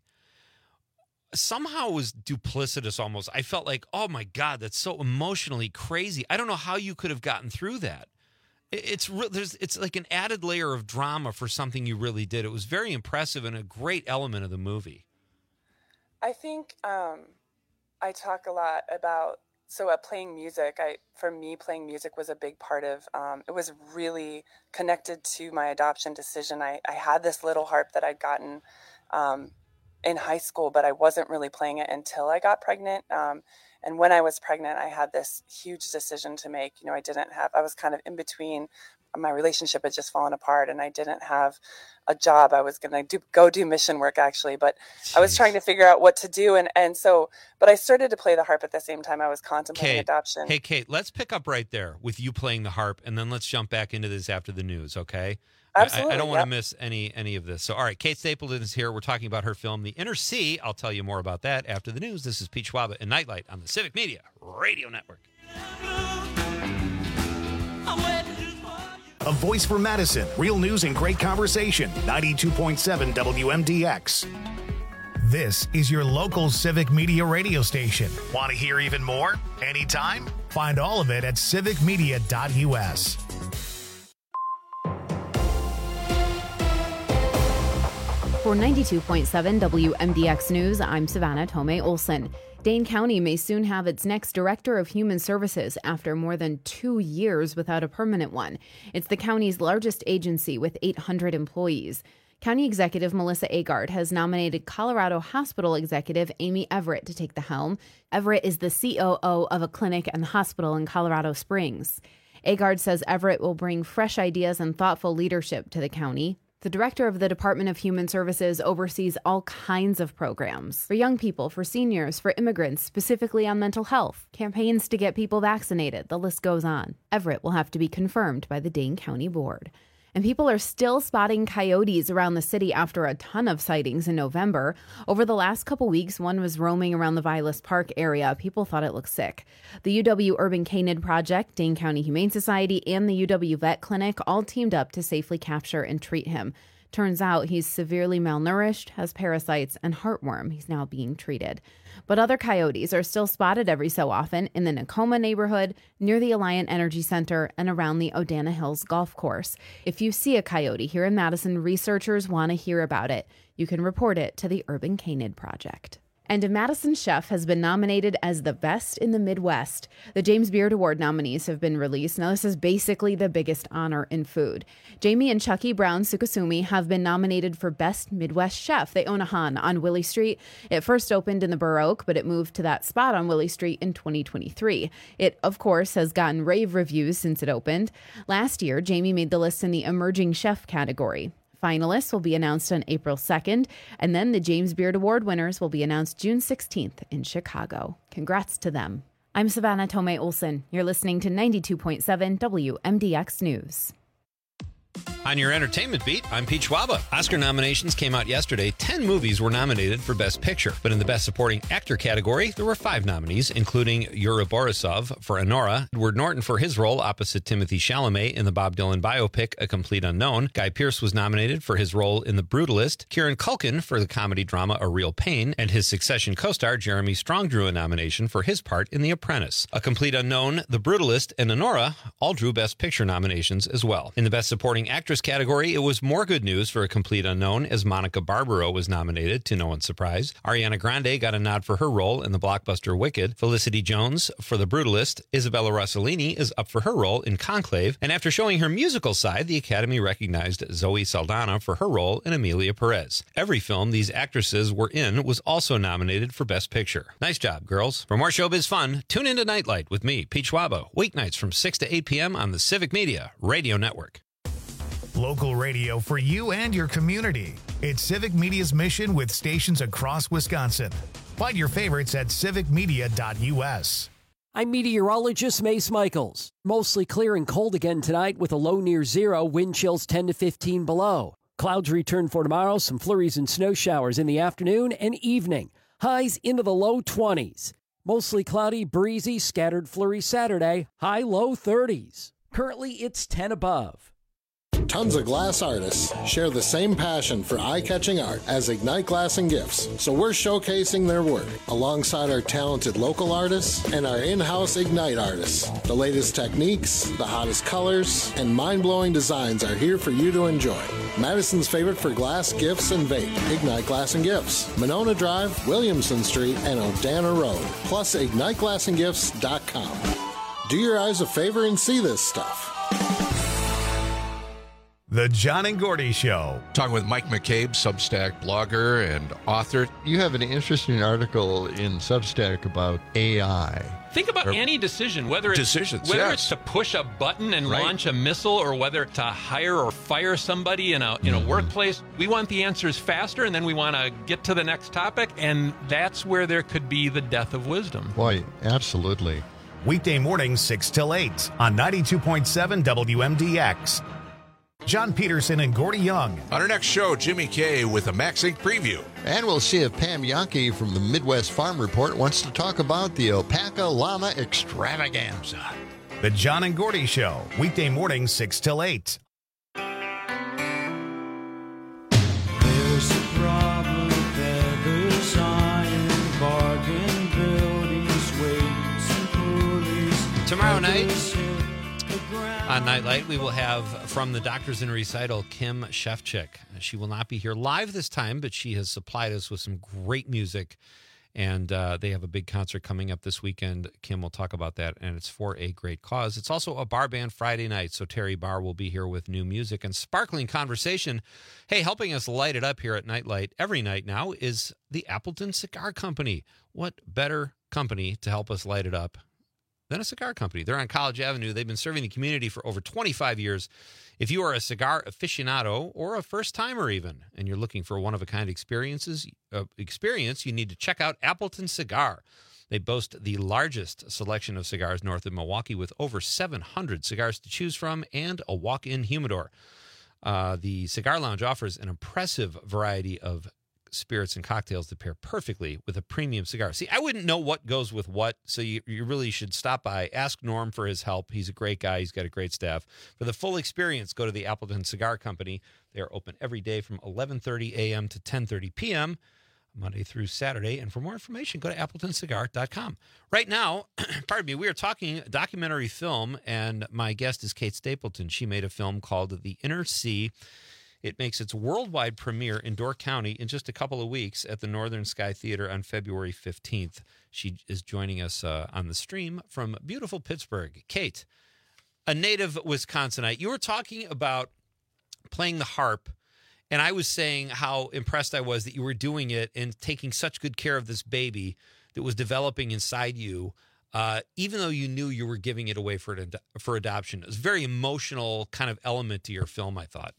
somehow was duplicitous almost. I felt like, oh my God, that's so emotionally crazy. I don't know how you could have gotten through that. It's re- there's it's like an added layer of drama for something you really did. It was very impressive and a great element of the movie. I think um, I talk a lot about, so at playing music, I for me, playing music was a big part of, um, it was really connected to my adoption decision. I, I had this little harp that I'd gotten um, in high school, but I wasn't really playing it until I got pregnant. Um, and when I was pregnant, I had this huge decision to make. You know, I didn't have, I was kind of in between. My relationship had just fallen apart and I didn't have a job. I was going to do, go do mission work actually, but Jeez. I was trying to figure out what to do. And, and so, but I started to play the harp at the same time I was contemplating Kate, adoption. Hey, Kate, let's pick up right there with you playing the harp and then let's jump back into this after the news. Okay. Absolutely. I, I don't want yep. to miss any, any of this. So, all right. Kate Stapleton is here. We're talking about her film, The Inner Sea. I'll tell you more about that after the news. This is Pete Schwaba and Nightlight on the Civic Media Radio Network. a voice for Madison. Real news and great conversation. ninety-two point seven W M D X. This is your local Civic Media radio station. Want to hear even more? Anytime? Find all of it at civic media dot U S. For ninety-two point seven W M D X News, I'm Savannah Tomei Olson. Dane County may soon have its next Director of Human Services after more than two years without a permanent one. It's the county's largest agency with eight hundred employees. County Executive Melissa Agard has nominated Colorado Hospital Executive Amy Everett to take the helm. Everett is the C O O of a clinic and hospital in Colorado Springs. Agard says Everett will bring fresh ideas and thoughtful leadership to the county. The director of the Department of Human Services oversees all kinds of programs for young people, for seniors, for immigrants, specifically on mental health, campaigns to get people vaccinated. The list goes on. Everett will have to be confirmed by the Dane County Board. And people are still spotting coyotes around the city after a ton of sightings in November. Over the last couple weeks, one was roaming around the Vilas Park area. People thought it looked sick. The U W Urban Canid Project, Dane County Humane Society, and the U W Vet Clinic all teamed up to safely capture and treat him. Turns out he's severely malnourished, has parasites, and heartworm. He's now being treated. But other coyotes are still spotted every so often in the Nakoma neighborhood, near the Alliant Energy Center, and around the Odana Hills Golf Course. If you see a coyote here in Madison, researchers want to hear about it. You can report it to the Urban Canid Project. And a Madison chef has been nominated as the best in the Midwest. The James Beard Award nominees have been released. Now, this is basically the biggest honor in food. Jamie and Chucky Brown Sukasumi have been nominated for Best Midwest Chef. They own a Han on Willie Street. It first opened in the Burr Oak, but it moved to that spot on Willie Street in twenty twenty-three. It, of course, has gotten rave reviews since it opened. Last year, Jamie made the list in the Emerging Chef category. Finalists will be announced on April second, and then the James Beard Award winners will be announced June sixteenth in Chicago. Congrats to them. I'm Savannah Tomei Olson. You're listening to ninety-two point seven W M D X News. On your entertainment beat, I'm Pete Schwaba. Oscar nominations came out yesterday. Ten movies were nominated for Best Picture. But in the Best Supporting Actor category, there were five nominees, including Yuri Borisov for Anora, Edward Norton for his role opposite Timothy Chalamet in the Bob Dylan biopic A Complete Unknown. Guy Pearce was nominated for his role in The Brutalist. Kieran Culkin for the comedy drama A Real Pain. And his Succession co-star Jeremy Strong drew a nomination for his part in The Apprentice. A Complete Unknown, The Brutalist, and Anora all drew Best Picture nominations as well. In the Best Supporting Actress category, it was more good news for A Complete Unknown as Monica Barbaro was nominated, to no one's surprise. Ariana Grande got a nod for her role in the blockbuster Wicked. Felicity Jones for The Brutalist. Isabella Rossellini is up for her role in Conclave. And after showing her musical side, the Academy recognized Zoe Saldana for her role in Emilia Perez. Every film these actresses were in was also nominated for Best Picture. Nice job, girls. For more showbiz fun, tune into Nightlight with me, Pete Schwaba, weeknights from six to eight p.m. on the Civic Media Radio Network. Local radio for you and your community. It's Civic Media's mission with stations across Wisconsin. Find your favorites at civic media dot U S. I'm meteorologist Mace Michaels. Mostly clear and cold again tonight with a low near zero, wind chills ten to fifteen below. Clouds return for tomorrow, some flurries and snow showers in the afternoon and evening. Highs into the low twenties. Mostly cloudy, breezy, scattered flurries Saturday, high low thirties. Currently, it's ten above. Tons of glass artists share the same passion for eye-catching art as Ignite Glass and Gifts, so we're showcasing their work alongside our talented local artists and our in-house Ignite artists. The latest techniques, the hottest colors, and mind-blowing designs are here for you to enjoy. Madison's favorite for glass, gifts, and vape, Ignite Glass and Gifts. Monona Drive, Williamson Street, and Odana Road, plus ignite glass and gifts dot com. Do your eyes a favor and see this stuff. The John and Gordy Show. Talking with Mike McCabe, Substack blogger and author. You have an interesting article in Substack about A I. Think about Or- any decision, whether it's Decisions, whether yes. it's to push a button and Right. launch a missile, or whether to hire or fire somebody in a in a workplace. We want the answers faster, and then we want to get to the next topic, and that's where there could be the death of wisdom. Boy, absolutely. Weekday mornings six till eight on ninety-two point seven W M D X. John Peterson and Gordy Young. On our next show, Jimmy Kay with a MaxInc preview. And we'll see if Pam Yankee from the Midwest Farm Report wants to talk about the alpaca llama extravaganza. The John and Gordy Show, weekday mornings six till eight. There's a problem, feathers iron, bargain buildings, weights and pulleys. Tomorrow night on Nightlight, we will have from the Doctors in Recital, Kim Shefchik. She will not be here live this time, but she has supplied us with some great music. And uh, they have a big concert coming up this weekend. Kim will talk about that, and it's for a great cause. It's also a bar band Friday night, so Terry Barr will be here with new music and sparkling conversation. Hey, helping us light it up here at Nightlight every night now is the Appleton Cigar Company. What better company to help us light it up than a cigar company? They're on College Avenue. They've been serving the community for over twenty-five years. If you are a cigar aficionado or a first-timer even, and you're looking for one-of-a-kind experiences, uh, experience, you need to check out Appleton Cigar. They boast the largest selection of cigars north of Milwaukee with over seven hundred cigars to choose from and a walk-in humidor. Uh, the Cigar Lounge offers an impressive variety of spirits and cocktails that pair perfectly with a premium cigar. See, I wouldn't know what goes with what, so you, you really should stop by. Ask Norm for his help. He's a great guy. He's got a great staff. For the full experience, go to the Appleton Cigar Company. They are open every day from eleven thirty a.m. to ten thirty p.m., Monday through Saturday. And for more information, go to appleton cigar dot com. Right now, pardon me, we are talking documentary film, and my guest is Kate Stapleton. She made a film called The Inner Sea. It makes its worldwide premiere in Door County in just a couple of weeks at the Northern Sky Theater on February fifteenth. She is joining us uh, on the stream from beautiful Pittsburgh. Kate, a native Wisconsinite, you were talking about playing the harp, and I was saying how impressed I was that you were doing it and taking such good care of this baby that was developing inside you, uh, even though you knew you were giving it away for, ad- for adoption. It was a very emotional kind of element to your film, I thought.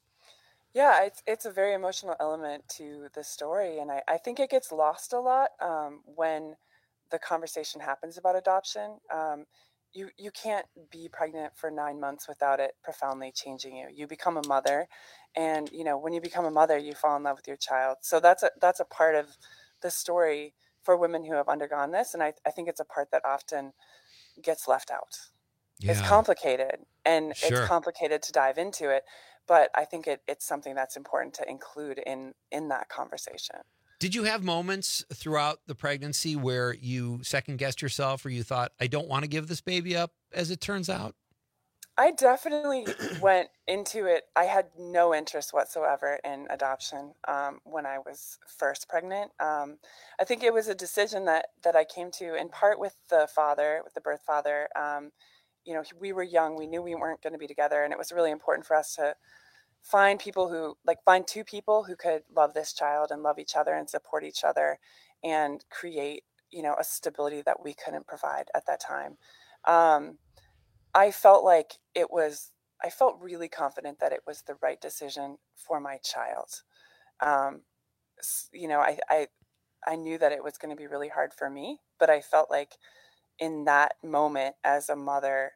Yeah, it's it's a very emotional element to the story, and I, I think it gets lost a lot um, when the conversation happens about adoption. Um, you you can't be pregnant for nine months without it profoundly changing you. You become a mother, and you know when you become a mother, you fall in love with your child. So that's a that's a part of the story for women who have undergone this, and I I think it's a part that often gets left out. Yeah. It's complicated, and Sure. it's complicated to dive into it. But I think it, it's something that's important to include in, in that conversation. Did you have moments throughout the pregnancy where you second-guessed yourself or you thought, I don't want to give this baby up, as it turns out? I definitely went into it. I had no interest whatsoever in adoption um, when I was first pregnant. Um, I think it was a decision that, that I came to in part with the father, with the birth father. Um, you know, we were young. We knew we weren't going to be together. And it was really important for us to find people who, like, find two people who could love this child and love each other and support each other and create, you know, a stability that we couldn't provide at that time. Um, I felt like it was, I felt really confident that it was the right decision for my child. Um, you know, I, I, I knew that it was going to be really hard for me, but I felt like in that moment as a mother,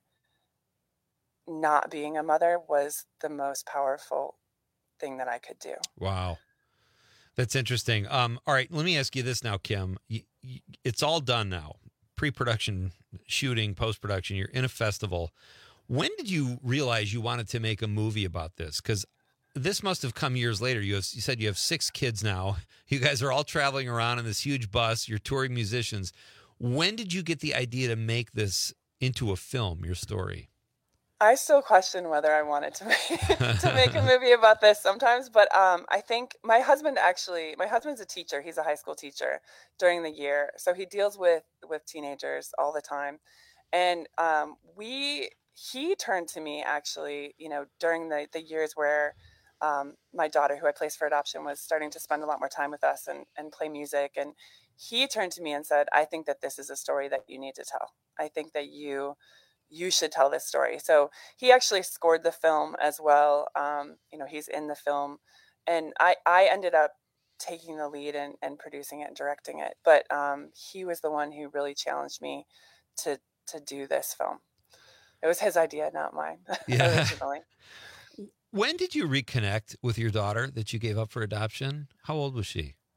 not being a mother was the most powerful thing that I could do. Wow. That's interesting. Um, all right, let me ask you this now, Kim. You, you, it's all done now. Pre-production, shooting, post-production. You're in a festival. When did you realize you wanted to make a movie about this? Because this must have come years later. You, have, you said you have six kids now. You guys are all traveling around in this huge bus. You're touring musicians. When did you get the idea to make this into a film, your story? I still question whether I wanted to make, to make a movie about this sometimes, but um, I think my husband actually, my husband's a teacher. He's a high school teacher during the year. So he deals with, with teenagers all the time. And um, we, he turned to me actually, you know, during the, the years where um, my daughter, who I placed for adoption, was starting to spend a lot more time with us and, and play music. And he turned to me and said, I think that this is a story that you need to tell. I think that you, you should tell this story. So he actually scored the film as well. Um, you know, he's in the film, and I, I ended up taking the lead and, and producing it and directing it. But um, he was the one who really challenged me to, to do this film. It was his idea, not mine. Yeah. Originally. When did you reconnect with your daughter that you gave up for adoption? How old was she?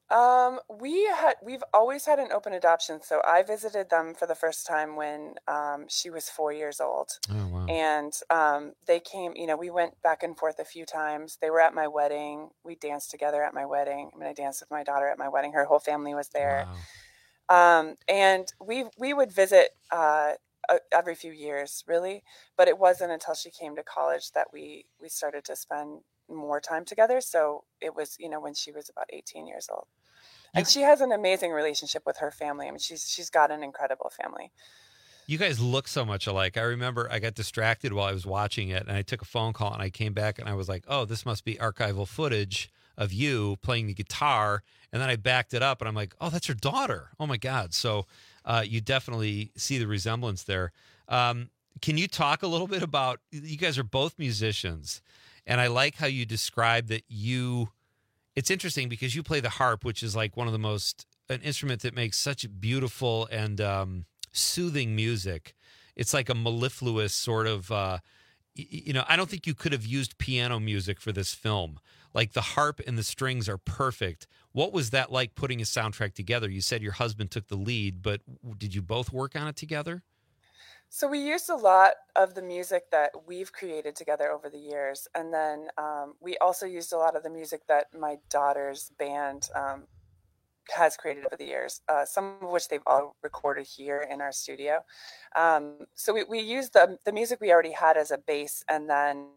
Um, we had we've always had an open adoption. So I visited them for the first time when um, she was four years old. Oh wow! And um, they came. You know, we went back and forth a few times. They were at my wedding. We danced together at my wedding. I mean, I danced with my daughter at my wedding. Her whole family was there. Wow. Um, and we we would visit uh, uh, every few years, really. But it wasn't until she came to college that we we started to spend more time together. So it was, you know, when she was about eighteen years old. And she has an amazing relationship with her family. I mean, she's she's got an incredible family. You guys look so much alike. I remember I got distracted while I was watching it, and I took a phone call, and I came back, and I was like, oh, this must be archival footage of you playing the guitar. And then I backed it up, and I'm like, oh, that's your daughter. Oh, my God. So uh, you definitely see the resemblance there. Um, can you talk a little bit about, you guys are both musicians, and I like how you describe that you, it's interesting because you play the harp, which is like one of the most, an instrument that makes such beautiful and um, soothing music. It's like a mellifluous sort of, uh, y- you know, I don't think you could have used piano music for this film. Like the harp and the strings are perfect. What was that like putting a soundtrack together? You said your husband took the lead, but did you both work on it together? So we used a lot of the music that we've created together over the years. And then um, we also used a lot of the music that my daughter's band um, has created over the years, uh, some of which they've all recorded here in our studio. Um, so we, we used the, the music we already had as a base, and then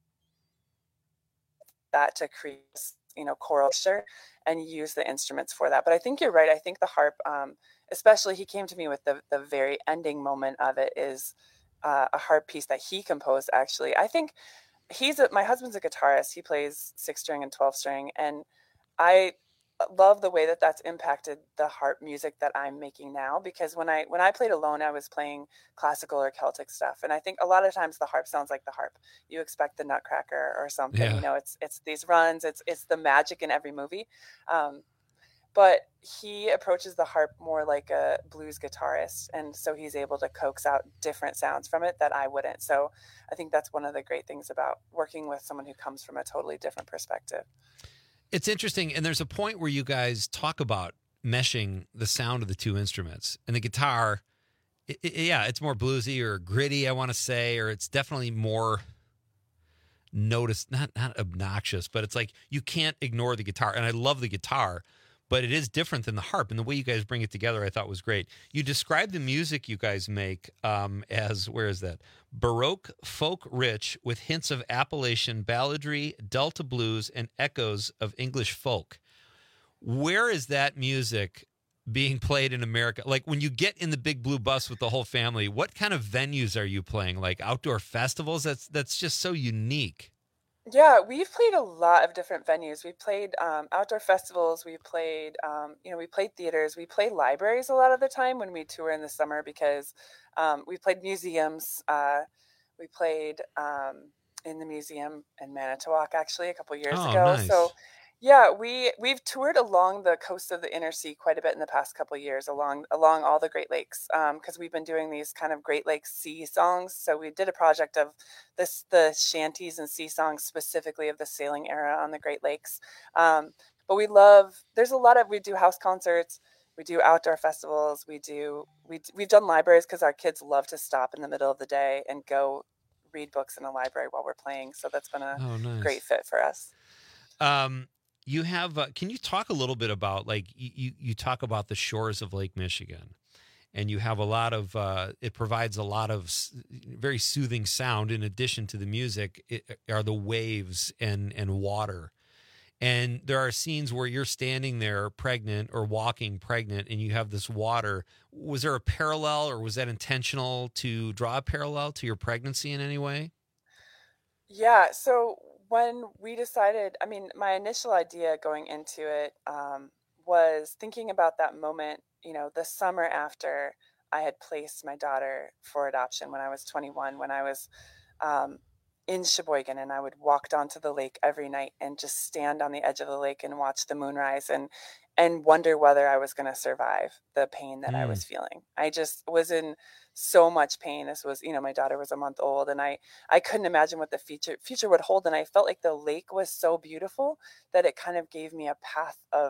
that to create, you know, choral texture and use the instruments for that. But I think you're right. I think the harp, um, especially he came to me with the, the very ending moment of it is uh, a harp piece that he composed, actually. I think he's a, my husband's a guitarist. He plays six string and twelve string. And I love the way that that's impacted the harp music that I'm making now, because when I when I played alone, I was playing classical or Celtic stuff, and I think a lot of times the harp sounds like the harp. You expect the Nutcracker or something, Yeah. you know. It's it's these runs, it's it's the magic in every movie, um, but he approaches the harp more like a blues guitarist, and so he's able to coax out different sounds from it that I wouldn't. So I think that's one of the great things about working with someone who comes from a totally different perspective. It's interesting, and there's a point where you guys talk about meshing the sound of the two instruments. And the guitar, it, it, yeah, it's more bluesy or gritty, I want to say, or it's definitely more noticed, not not obnoxious, but it's like you can't ignore the guitar. And I love the guitar, but it is different than the harp. And the way you guys bring it together, I thought was great. You described the music you guys make um, as, where is that? Baroque, folk rich with hints of Appalachian balladry, Delta blues, and echoes of English folk. Where is that music being played in America? Like when you get in the big blue bus with the whole family, what kind of venues are you playing? Like outdoor festivals? That's that's just so unique. Yeah, we've played a lot of different venues. We played um, outdoor festivals. We played, um, you know, we played theaters. We play libraries a lot of the time when we tour in the summer, because um, we played museums. Uh, we played um, in the museum in Manitowoc actually a couple years Oh, ago. nice. So yeah, we we've toured along the coast of the inner sea quite a bit in the past couple of years, along along all the Great Lakes, because we've been doing these kind of Great Lakes sea songs. So we did a project of this the shanties and sea songs specifically of the sailing era on the Great Lakes. Um, but we love. There's a lot of we do house concerts, we do outdoor festivals, we do we we've done libraries because our kids love to stop in the middle of the day and go read books in a library while we're playing. So that's been a Oh, nice. great fit for us. Um, you have, uh, can you talk a little bit about, like, you, you, you talk about the shores of Lake Michigan, and you have a lot of, uh, it provides a lot of s- very soothing sound. In addition to the music, it, are the waves and, and water. And there are scenes where you're standing there pregnant or walking pregnant, and you have this water. Was there a parallel, or was that intentional to draw a parallel to your pregnancy in any way? Yeah, so when we decided, I mean, my initial idea going into it um, was thinking about that moment, you know, the summer after I had placed my daughter for adoption when I was twenty-one, when I was um, in Sheboygan, and I would walk down to the lake every night and just stand on the edge of the lake and watch the moonrise and and wonder whether I was going to survive the pain that I Mm. was feeling. I just was in so much pain. This was, you know, my daughter was a month old, and I I couldn't imagine what the future future would hold. And I felt like the lake was so beautiful that it kind of gave me a path of,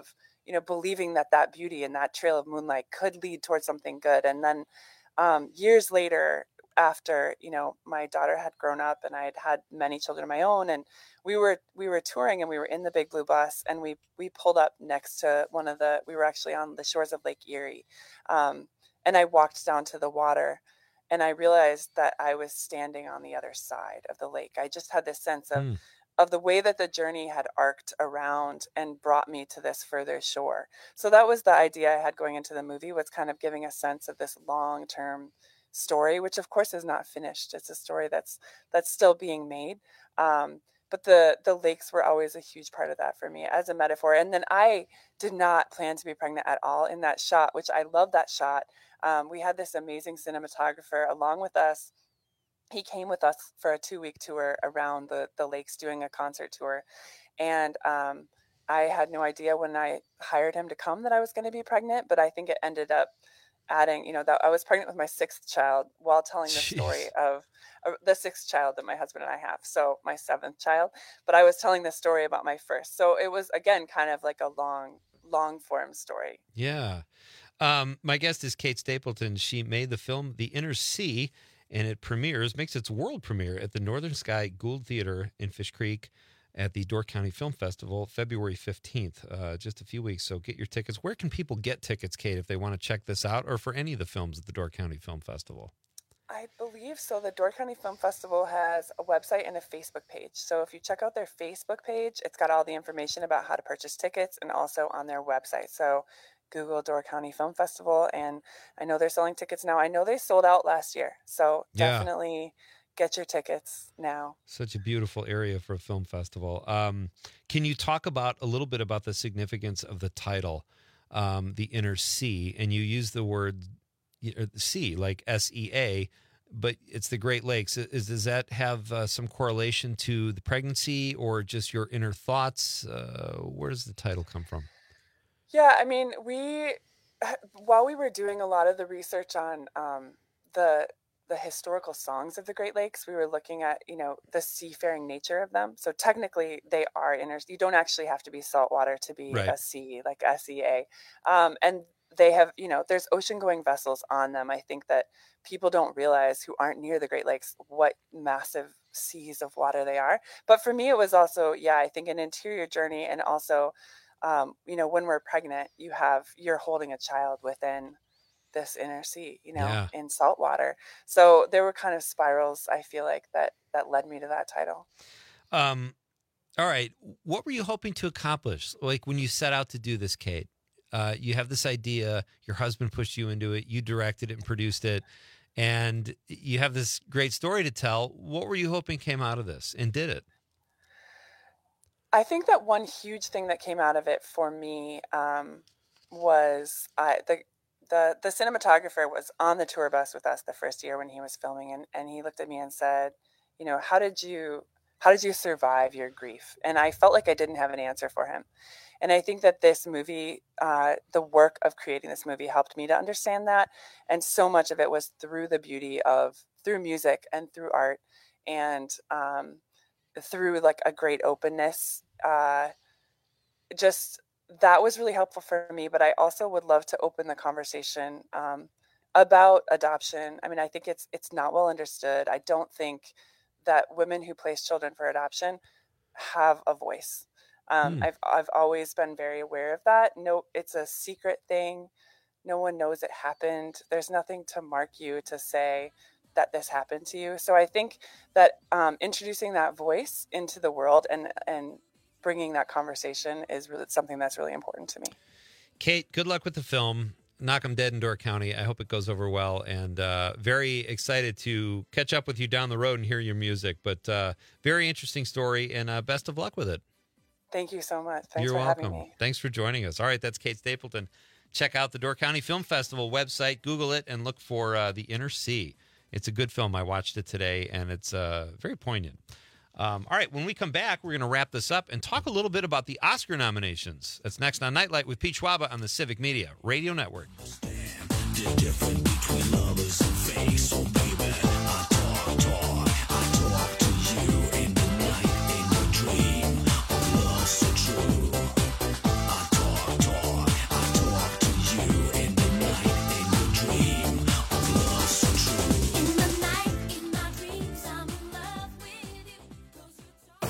you know, believing that that beauty and that trail of moonlight could lead towards something good. And then um, years later, after, you know, my daughter had grown up and I had had many children of my own, and we were we were touring and we were in the Big Blue Bus, and we we pulled up next to one of the, we were actually on the shores of Lake Erie. Um, and I walked down to the water, and I realized that I was standing on the other side of the lake. I just had this sense of, mm. of the way that the journey had arced around and brought me to this further shore. So that was the idea I had going into the movie, was kind of giving a sense of this long-term story, which of course is not finished. It's a story that's that's still being made. Um, but the the lakes were always a huge part of that for me as a metaphor. And then I did not plan to be pregnant at all in that shot, which I love that shot. Um, we had this amazing cinematographer along with us. He came with us for a two-week tour around the, the lakes doing a concert tour. And um, I had no idea when I hired him to come that I was going to be pregnant, but I think it ended up adding, you know, that I was pregnant with my sixth child while telling the Jeez. story of uh, the sixth child that my husband and I have. So my seventh child, but I was telling the story about my first. So it was, again, kind of like a long, long form story. Yeah. Um, my guest is Kate Stapleton. She made the film The Inner Sea, and it premieres, makes its world premiere at the Northern Sky Gould Theater in Fish Creek at the Door County Film Festival, February fifteenth, uh, just a few weeks. So get your tickets. Where can people get tickets, Kate, if they want to check this out, or for any of the films at the Door County Film Festival? I believe so. The Door County Film Festival has a website and a Facebook page. So if you check out their Facebook page, it's got all the information about how to purchase tickets, and also on their website. So Google Door County Film Festival, and I know they're selling tickets now. I know they sold out last year. So Yeah. definitely get your tickets now. Such a beautiful area for a film festival. Um, can you talk about a little bit about the significance of the title, um, The Inner Sea? And you use the word sea, like S E A, but it's the Great Lakes. Is, does that have uh, some correlation to the pregnancy, or just your inner thoughts? Uh, where does the title come from? Yeah, I mean, we, while we were doing a lot of the research on um, the the historical songs of the Great Lakes, we were looking at, you know, the seafaring nature of them. So technically they are inner, you don't actually have to be saltwater to be Right. a sea, like S E A. Um, and they have, you know, there's ocean going vessels on them. I think that people don't realize, who aren't near the Great Lakes, what massive seas of water they are. But for me, it was also, yeah, I think an interior journey. And also, um, you know, when we're pregnant, you have, you're holding a child within this inner sea, you know, Yeah. in salt water. So there were kind of spirals, I feel like, that that led me to that title. Um, all right. What were you hoping to accomplish? Like when you set out to do this, Kate, uh, you have this idea, your husband pushed you into it, you directed it and produced it, and you have this great story to tell. What were you hoping came out of this, and did it? I think that one huge thing that came out of it for me um, was I, the the the cinematographer was on the tour bus with us the first year when he was filming, and, and he looked at me and said, you know, how did you how did you survive your grief? And I felt like I didn't have an answer for him. And I think that this movie, uh, the work of creating this movie helped me to understand that. And so much of it was through the beauty of, through music and through art, and um, through like a great openness. Uh, just that was really helpful for me. But I also would love to open the conversation um, about adoption. I mean, I think it's it's not well understood. I don't think that women who place children for adoption have a voice. Um, Hmm. I've I've always been very aware of that. No, it's a secret thing. No one knows it happened. There's nothing to mark you to say that this happened to you. So I think that um, introducing that voice into the world and and bringing that conversation is really something that's really important to me. Kate, good luck with the film. Knock 'em dead in Door County. I hope it goes over well, and uh, very excited to catch up with you down the road and hear your music. But uh, very interesting story, and uh, best of luck with it. Thank you so much. Thanks You're for welcome. having me. Thanks for joining us. All right, that's Kate Stapleton. Check out the Door County Film Festival website. Google it and look for uh, The Inner Sea. It's a good film. I watched it today, and it's uh, very poignant. Um, all right, when we come back, we're going to wrap this up and talk a little bit about the Oscar nominations. That's next on Nightlight with Pete Schwaba on the Civic Media Radio Network. The difference between lovers and fake. So baby, I talk, talk, I talk to you in the night, in the dream of love so true. I talk, talk,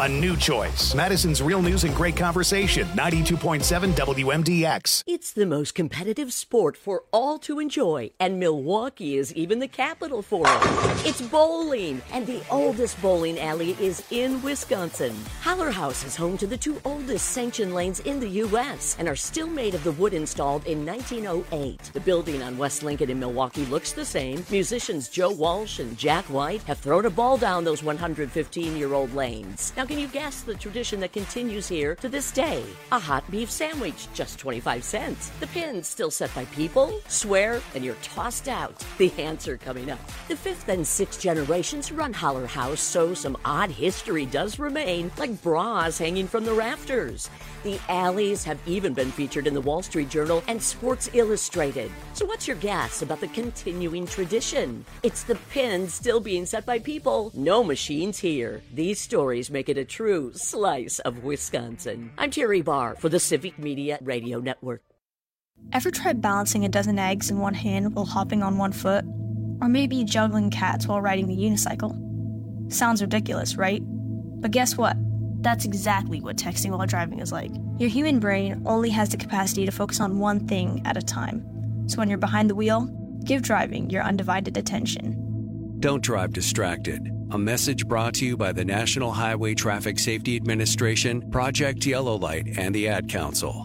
a new choice. Madison's Real News and Great Conversation, ninety-two point seven W M D X. It's the most competitive sport for all to enjoy, and Milwaukee is even the capital for it. It's bowling, and the oldest bowling alley is in Wisconsin. Holler House is home to the two oldest sanctioned lanes in the U S and are still made of the wood installed in nineteen oh eight. The building on West Lincoln in Milwaukee looks the same. Musicians Joe Walsh and Jack White have thrown a ball down those one hundred fifteen-year-old lanes. Now, can you guess the tradition that continues here to this day? A hot beef sandwich, just twenty-five cents. The pins still set by people, swear, and you're tossed out. The answer coming up. The fifth and sixth generations run Holler House, so some odd history does remain, like bras hanging from the rafters. The alleys have even been featured in the Wall Street Journal and Sports Illustrated. So what's your guess about the continuing tradition? It's the pins still being set by people. No machines here. These stories make it a true slice of Wisconsin. I'm Terry Barr for the Civic Media Radio Network. Ever tried balancing a dozen eggs in one hand while hopping on one foot? Or maybe juggling cats while riding a unicycle? Sounds ridiculous, right? But guess what? That's exactly what texting while driving is like. Your human brain only has the capacity to focus on one thing at a time. So when you're behind the wheel, give driving your undivided attention. Don't drive distracted. A message brought to you by the National Highway Traffic Safety Administration, Project Yellow Light, and the Ad Council.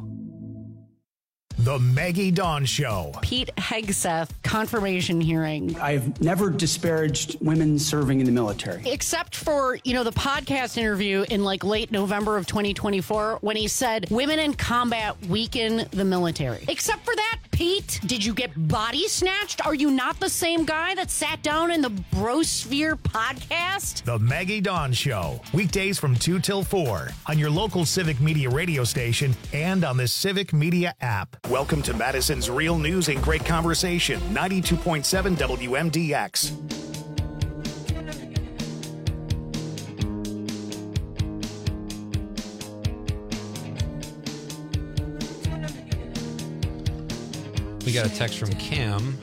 The Maggie Dawn Show. Pete Hegseth confirmation hearing. I've never disparaged women serving in the military. Except for, you know, the podcast interview in like late November of twenty twenty-four when he said women in combat weaken the military. Except for that, Pete, did you get body snatched? Are you not the same guy that sat down in the Brosphere podcast? The Maggie Dawn Show. Weekdays from two till four on your local Civic Media radio station and on the Civic Media app. Welcome to Madison's Real News and Great Conversation, ninety-two point seven W M D X. We got a text from Cam.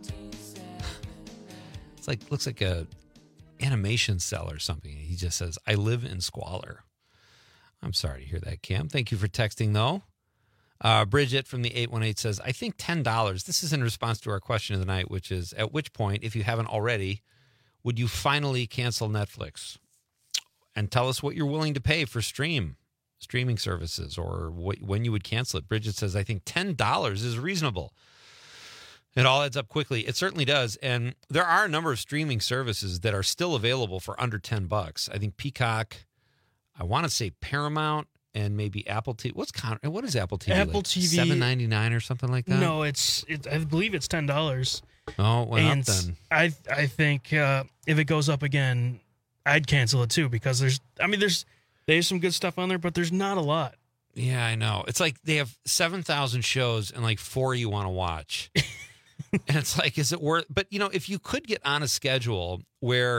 It's like, looks like a animation cell or something. He just says, I live in squalor. I'm sorry to hear that, Cam. Thank you for texting, though. Uh, Bridget from the eight one eight says, I think ten dollars. This is in response to our question of the night, which is, at which point, if you haven't already, would you finally cancel Netflix? And tell us what you're willing to pay for stream, streaming services, or what, when you would cancel it. Bridget says, I think ten dollars is reasonable. It all adds up quickly. It certainly does. And there are a number of streaming services that are still available for under ten bucks. I think Peacock, I want to say Paramount, and maybe Apple T V. What's con- what is Apple T V? Apple like T V seven ninety-nine or something like that. No, it's it, I believe it's ten dollars. Oh, it went and up then. I I think uh, if it goes up again, I'd cancel it too because there's I mean there's there's some good stuff on there, but there's not a lot. Yeah, I know. It's like they have seven thousand shows and like four you want to watch. And it's like, is it worth? But you know, if you could get on a schedule where,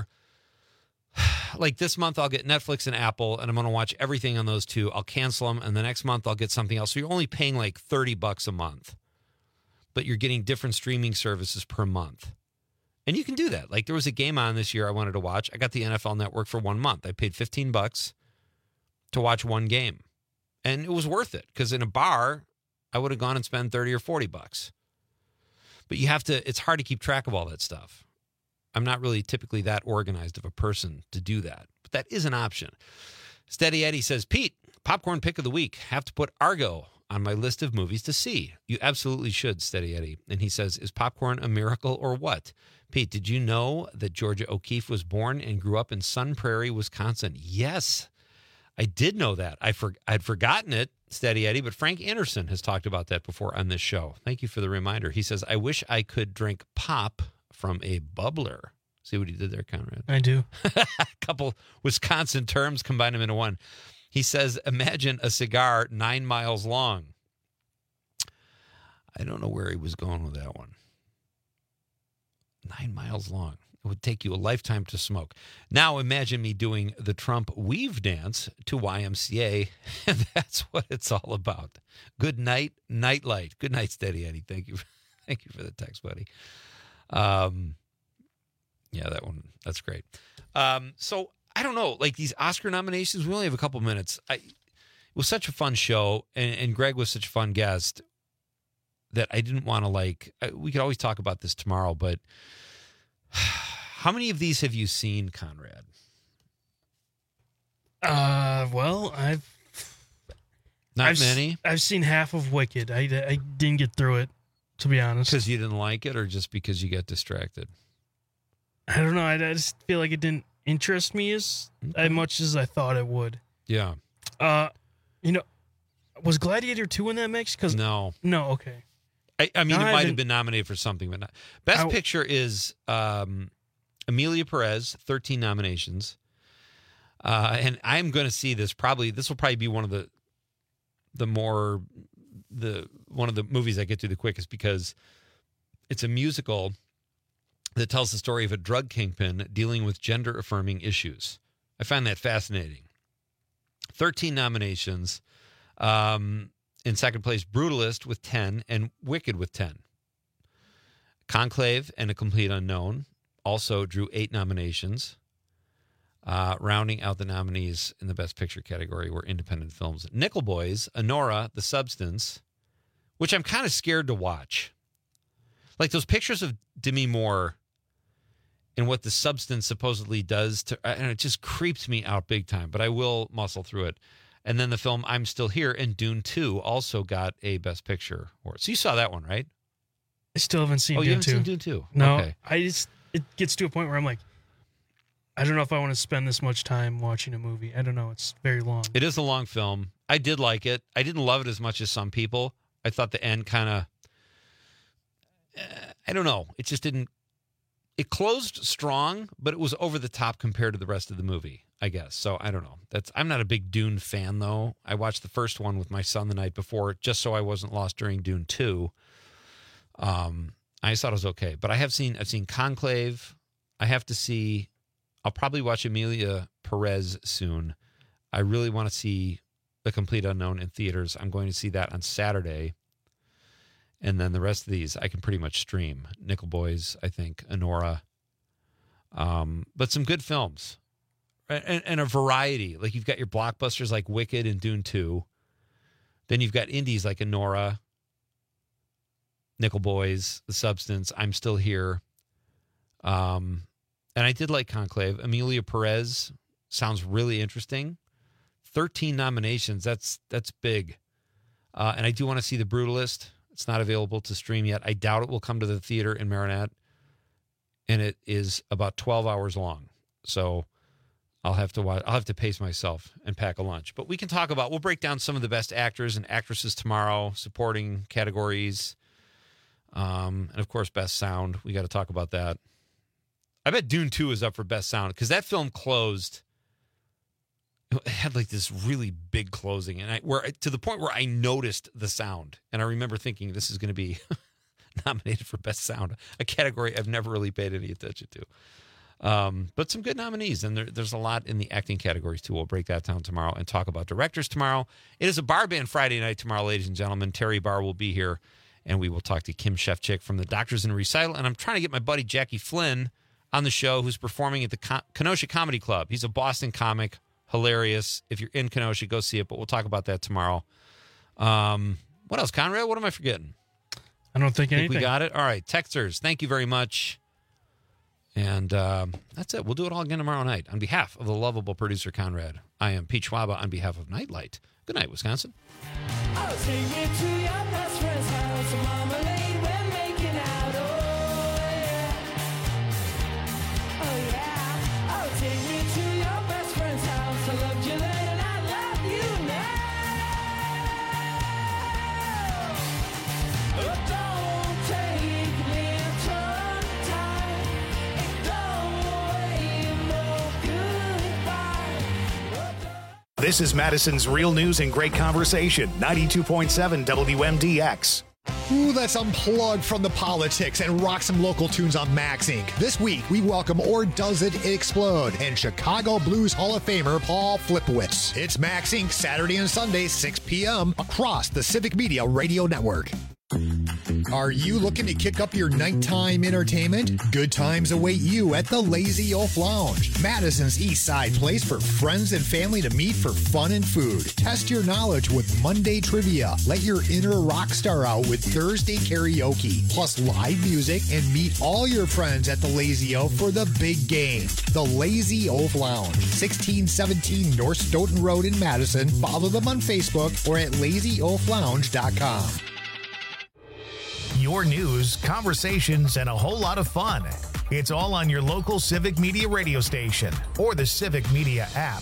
like this month I'll get Netflix and Apple and I'm going to watch everything on those two. I'll cancel them. And the next month I'll get something else. So you're only paying like thirty bucks a month, but you're getting different streaming services per month. And you can do that. Like there was a game on this year I wanted to watch. I got the N F L Network for one month. I paid fifteen bucks to watch one game and it was worth it because in a bar I would have gone and spent thirty or forty bucks, but you have to, it's hard to keep track of all that stuff. I'm not really typically that organized of a person to do that, but that is an option. Steady Eddie says, Pete, popcorn pick of the week. Have to put Argo on my list of movies to see. You absolutely should, Steady Eddie. And he says, is popcorn a miracle or what? Pete, did you know that Georgia O'Keeffe was born and grew up in Sun Prairie, Wisconsin? Yes, I did know that. I for, I'd forgotten it, Steady Eddie, but Frank Anderson has talked about that before on this show. Thank you for the reminder. He says, I wish I could drink pop from a bubbler. See what he did there, Conrad? I do. A couple Wisconsin terms, combine them into one. He says, imagine a cigar nine miles long. I don't know where he was going with that one. Nine miles long. It would take you a lifetime to smoke. Now imagine me doing the Trump weave dance to Y M C A, and that's what it's all about. Good night, Nightlight. Good night, Steady Eddie. Thank you. Thank you for the text, buddy. Um, yeah, that one, that's great. Um, so I don't know, like these Oscar nominations, we only have a couple minutes. I, it was such a fun show, and, and Greg was such a fun guest that I didn't want to like, we could always talk about this tomorrow, but how many of these have you seen, Conrad? Uh, well, I've Not I've, many? I've seen half of Wicked. I, I didn't get through it, to be honest. Because you didn't like it, or just because you got distracted? I don't know. I, I just feel like it didn't interest me as, as much as I thought it would. Yeah. Uh, you know, was Gladiator two in that mix? Cause, no. No, okay. I, I mean, No, it I might have haven't- been nominated for something, but not. Best I- Picture is um, Amelia Perez, thirteen nominations. Uh, and I'm going to see this probably, this will probably be one of the, the more, the, one of the movies I get to the quickest because it's a musical that tells the story of a drug kingpin dealing with gender affirming issues. I find that fascinating. thirteen nominations. Um, in second place, Brutalist with ten and Wicked with ten. Conclave and A Complete Unknown also drew eight nominations. Uh, rounding out the nominees in the Best Picture category were independent films. Nickel Boys, Anora, The Substance, which I'm kind of scared to watch. Like those pictures of Demi Moore and what The Substance supposedly does to, and it just creeps me out big time, but I will muscle through it. And then the film I'm Still Here and Dune two also got a Best Picture award. So you saw that one, right? I still haven't seen Oh, Dune you haven't two. seen Dune two? No, Okay. I just, it gets to a point where I'm like, I don't know if I want to spend this much time watching a movie. I don't know. It's very long. It is a long film. I did like it. I didn't love it as much as some people. I thought the end kind of, uh, I don't know. It just didn't, it closed strong, but it was over the top compared to the rest of the movie, I guess. So I don't know. That's, I'm not a big Dune fan though. I watched the first one with my son the night before just so I wasn't lost during Dune two. Um, I just thought it was okay, but I have seen, I've seen Conclave. I have to see, I'll probably watch Amelia Perez soon. I really want to see The Complete Unknown in theaters. I'm going to see that on Saturday. And then the rest of these I can pretty much stream. Nickel Boys, I think, Anora. Um, but some good films. And, and a variety. Like you've got your blockbusters like Wicked and Dune two. Then you've got indies like Anora, Nickel Boys, The Substance, I'm Still Here. Um, and I did like Conclave. Amelia Perez sounds really interesting. thirteen nominations. That's that's big. Uh, and I do want to see The Brutalist. It's not available to stream yet. I doubt it will come to the theater in Marinette. And it is about twelve hours long. So I'll have to watch, I'll have to pace myself and pack a lunch. But we can talk about, we'll break down some of the best actors and actresses tomorrow, supporting categories. Um, and of course, best sound. We got to talk about that. I bet Dune two is up for best sound because that film closed. It had like this really big closing, and I where to the point where I noticed the sound, and I remember thinking this is going to be nominated for best sound, a category I've never really paid any attention to. Um, but some good nominees, and there, there's a lot in the acting categories too. We'll break that down tomorrow and talk about directors tomorrow. It is a bar band Friday night tomorrow, ladies and gentlemen. Terry Barr will be here, and we will talk to Kim Shefchick from the Doctors in Recital. And I'm trying to get my buddy Jackie Flynn on the show, who's performing at the Con- Kenosha Comedy Club. He's a Boston comic, hilarious. If you're in Kenosha, go see it, but we'll talk about that tomorrow. Um, what else, Conrad? What am I forgetting? I don't think Think anything. we got it? All right, texters, thank you very much. And um, that's it. We'll do it all again tomorrow night. On behalf of the lovable producer, Conrad, I am Pete Schwaba on behalf of Nightlight. Good night, Wisconsin. I'll take you to your best friend's house. Marmalade, we're making out. Oh, yeah. Oh, yeah. I'll take you to your best friend's house. I loved you then and I love you now. Oh, don't take me time. It don't wait no goodbye. This is Madison's Real News and Great Conversation, ninety-two point seven W M D X. Ooh, let's unplug from the politics and rock some local tunes on Max Incorporated. This week, we welcome Or Does It Explode and Chicago Blues Hall of Famer Paul Flipowitz. It's Max Incorporated Saturday and Sunday, six p.m. across the Civic Media Radio Network. Are you looking to kick up your nighttime entertainment? Good times await you at the Lazy Oaf Lounge, Madison's East Side place for friends and family to meet for fun and food. Test your knowledge with Monday trivia. Let your inner rock star out with Thursday karaoke, plus live music, and meet all your friends at the Lazy Oaf for the big game. The Lazy Oaf Lounge, sixteen seventeen North Stoughton Road in Madison. Follow them on Facebook or at lazy oaf lounge dot com. Your news, conversations, and a whole lot of fun. It's all on your local Civic Media radio station or the Civic Media app.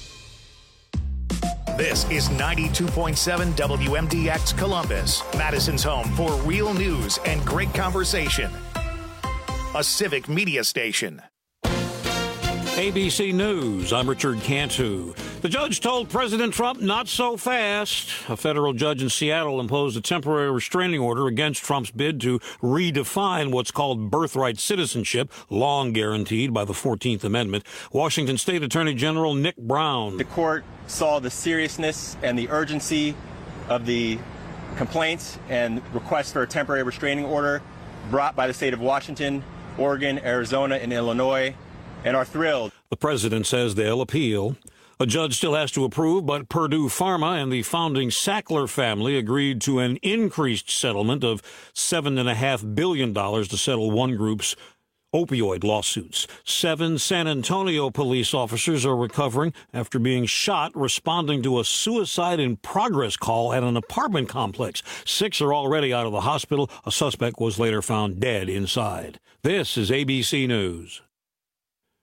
This is ninety-two point seven W M D X Columbus, Madison's home for real news and great conversation. A Civic Media station. A B C News, I'm Richard Cantu. The judge told President Trump not so fast. A federal judge in Seattle imposed a temporary restraining order against Trump's bid to redefine what's called birthright citizenship, long guaranteed by the fourteenth Amendment. Washington State Attorney General Nick Brown. The court saw the seriousness and the urgency of the complaints and requests for a temporary restraining order brought by the state of Washington, Oregon, Arizona, and Illinois, and are thrilled. The president says they'll appeal. A judge still has to approve, but Purdue Pharma and the founding Sackler family agreed to an increased settlement of seven point five billion dollars to settle one group's opioid lawsuits. Seven San Antonio police officers are recovering after being shot responding to a suicide in progress call at an apartment complex. Six are already out of the hospital. A suspect was later found dead inside. This is A B C News.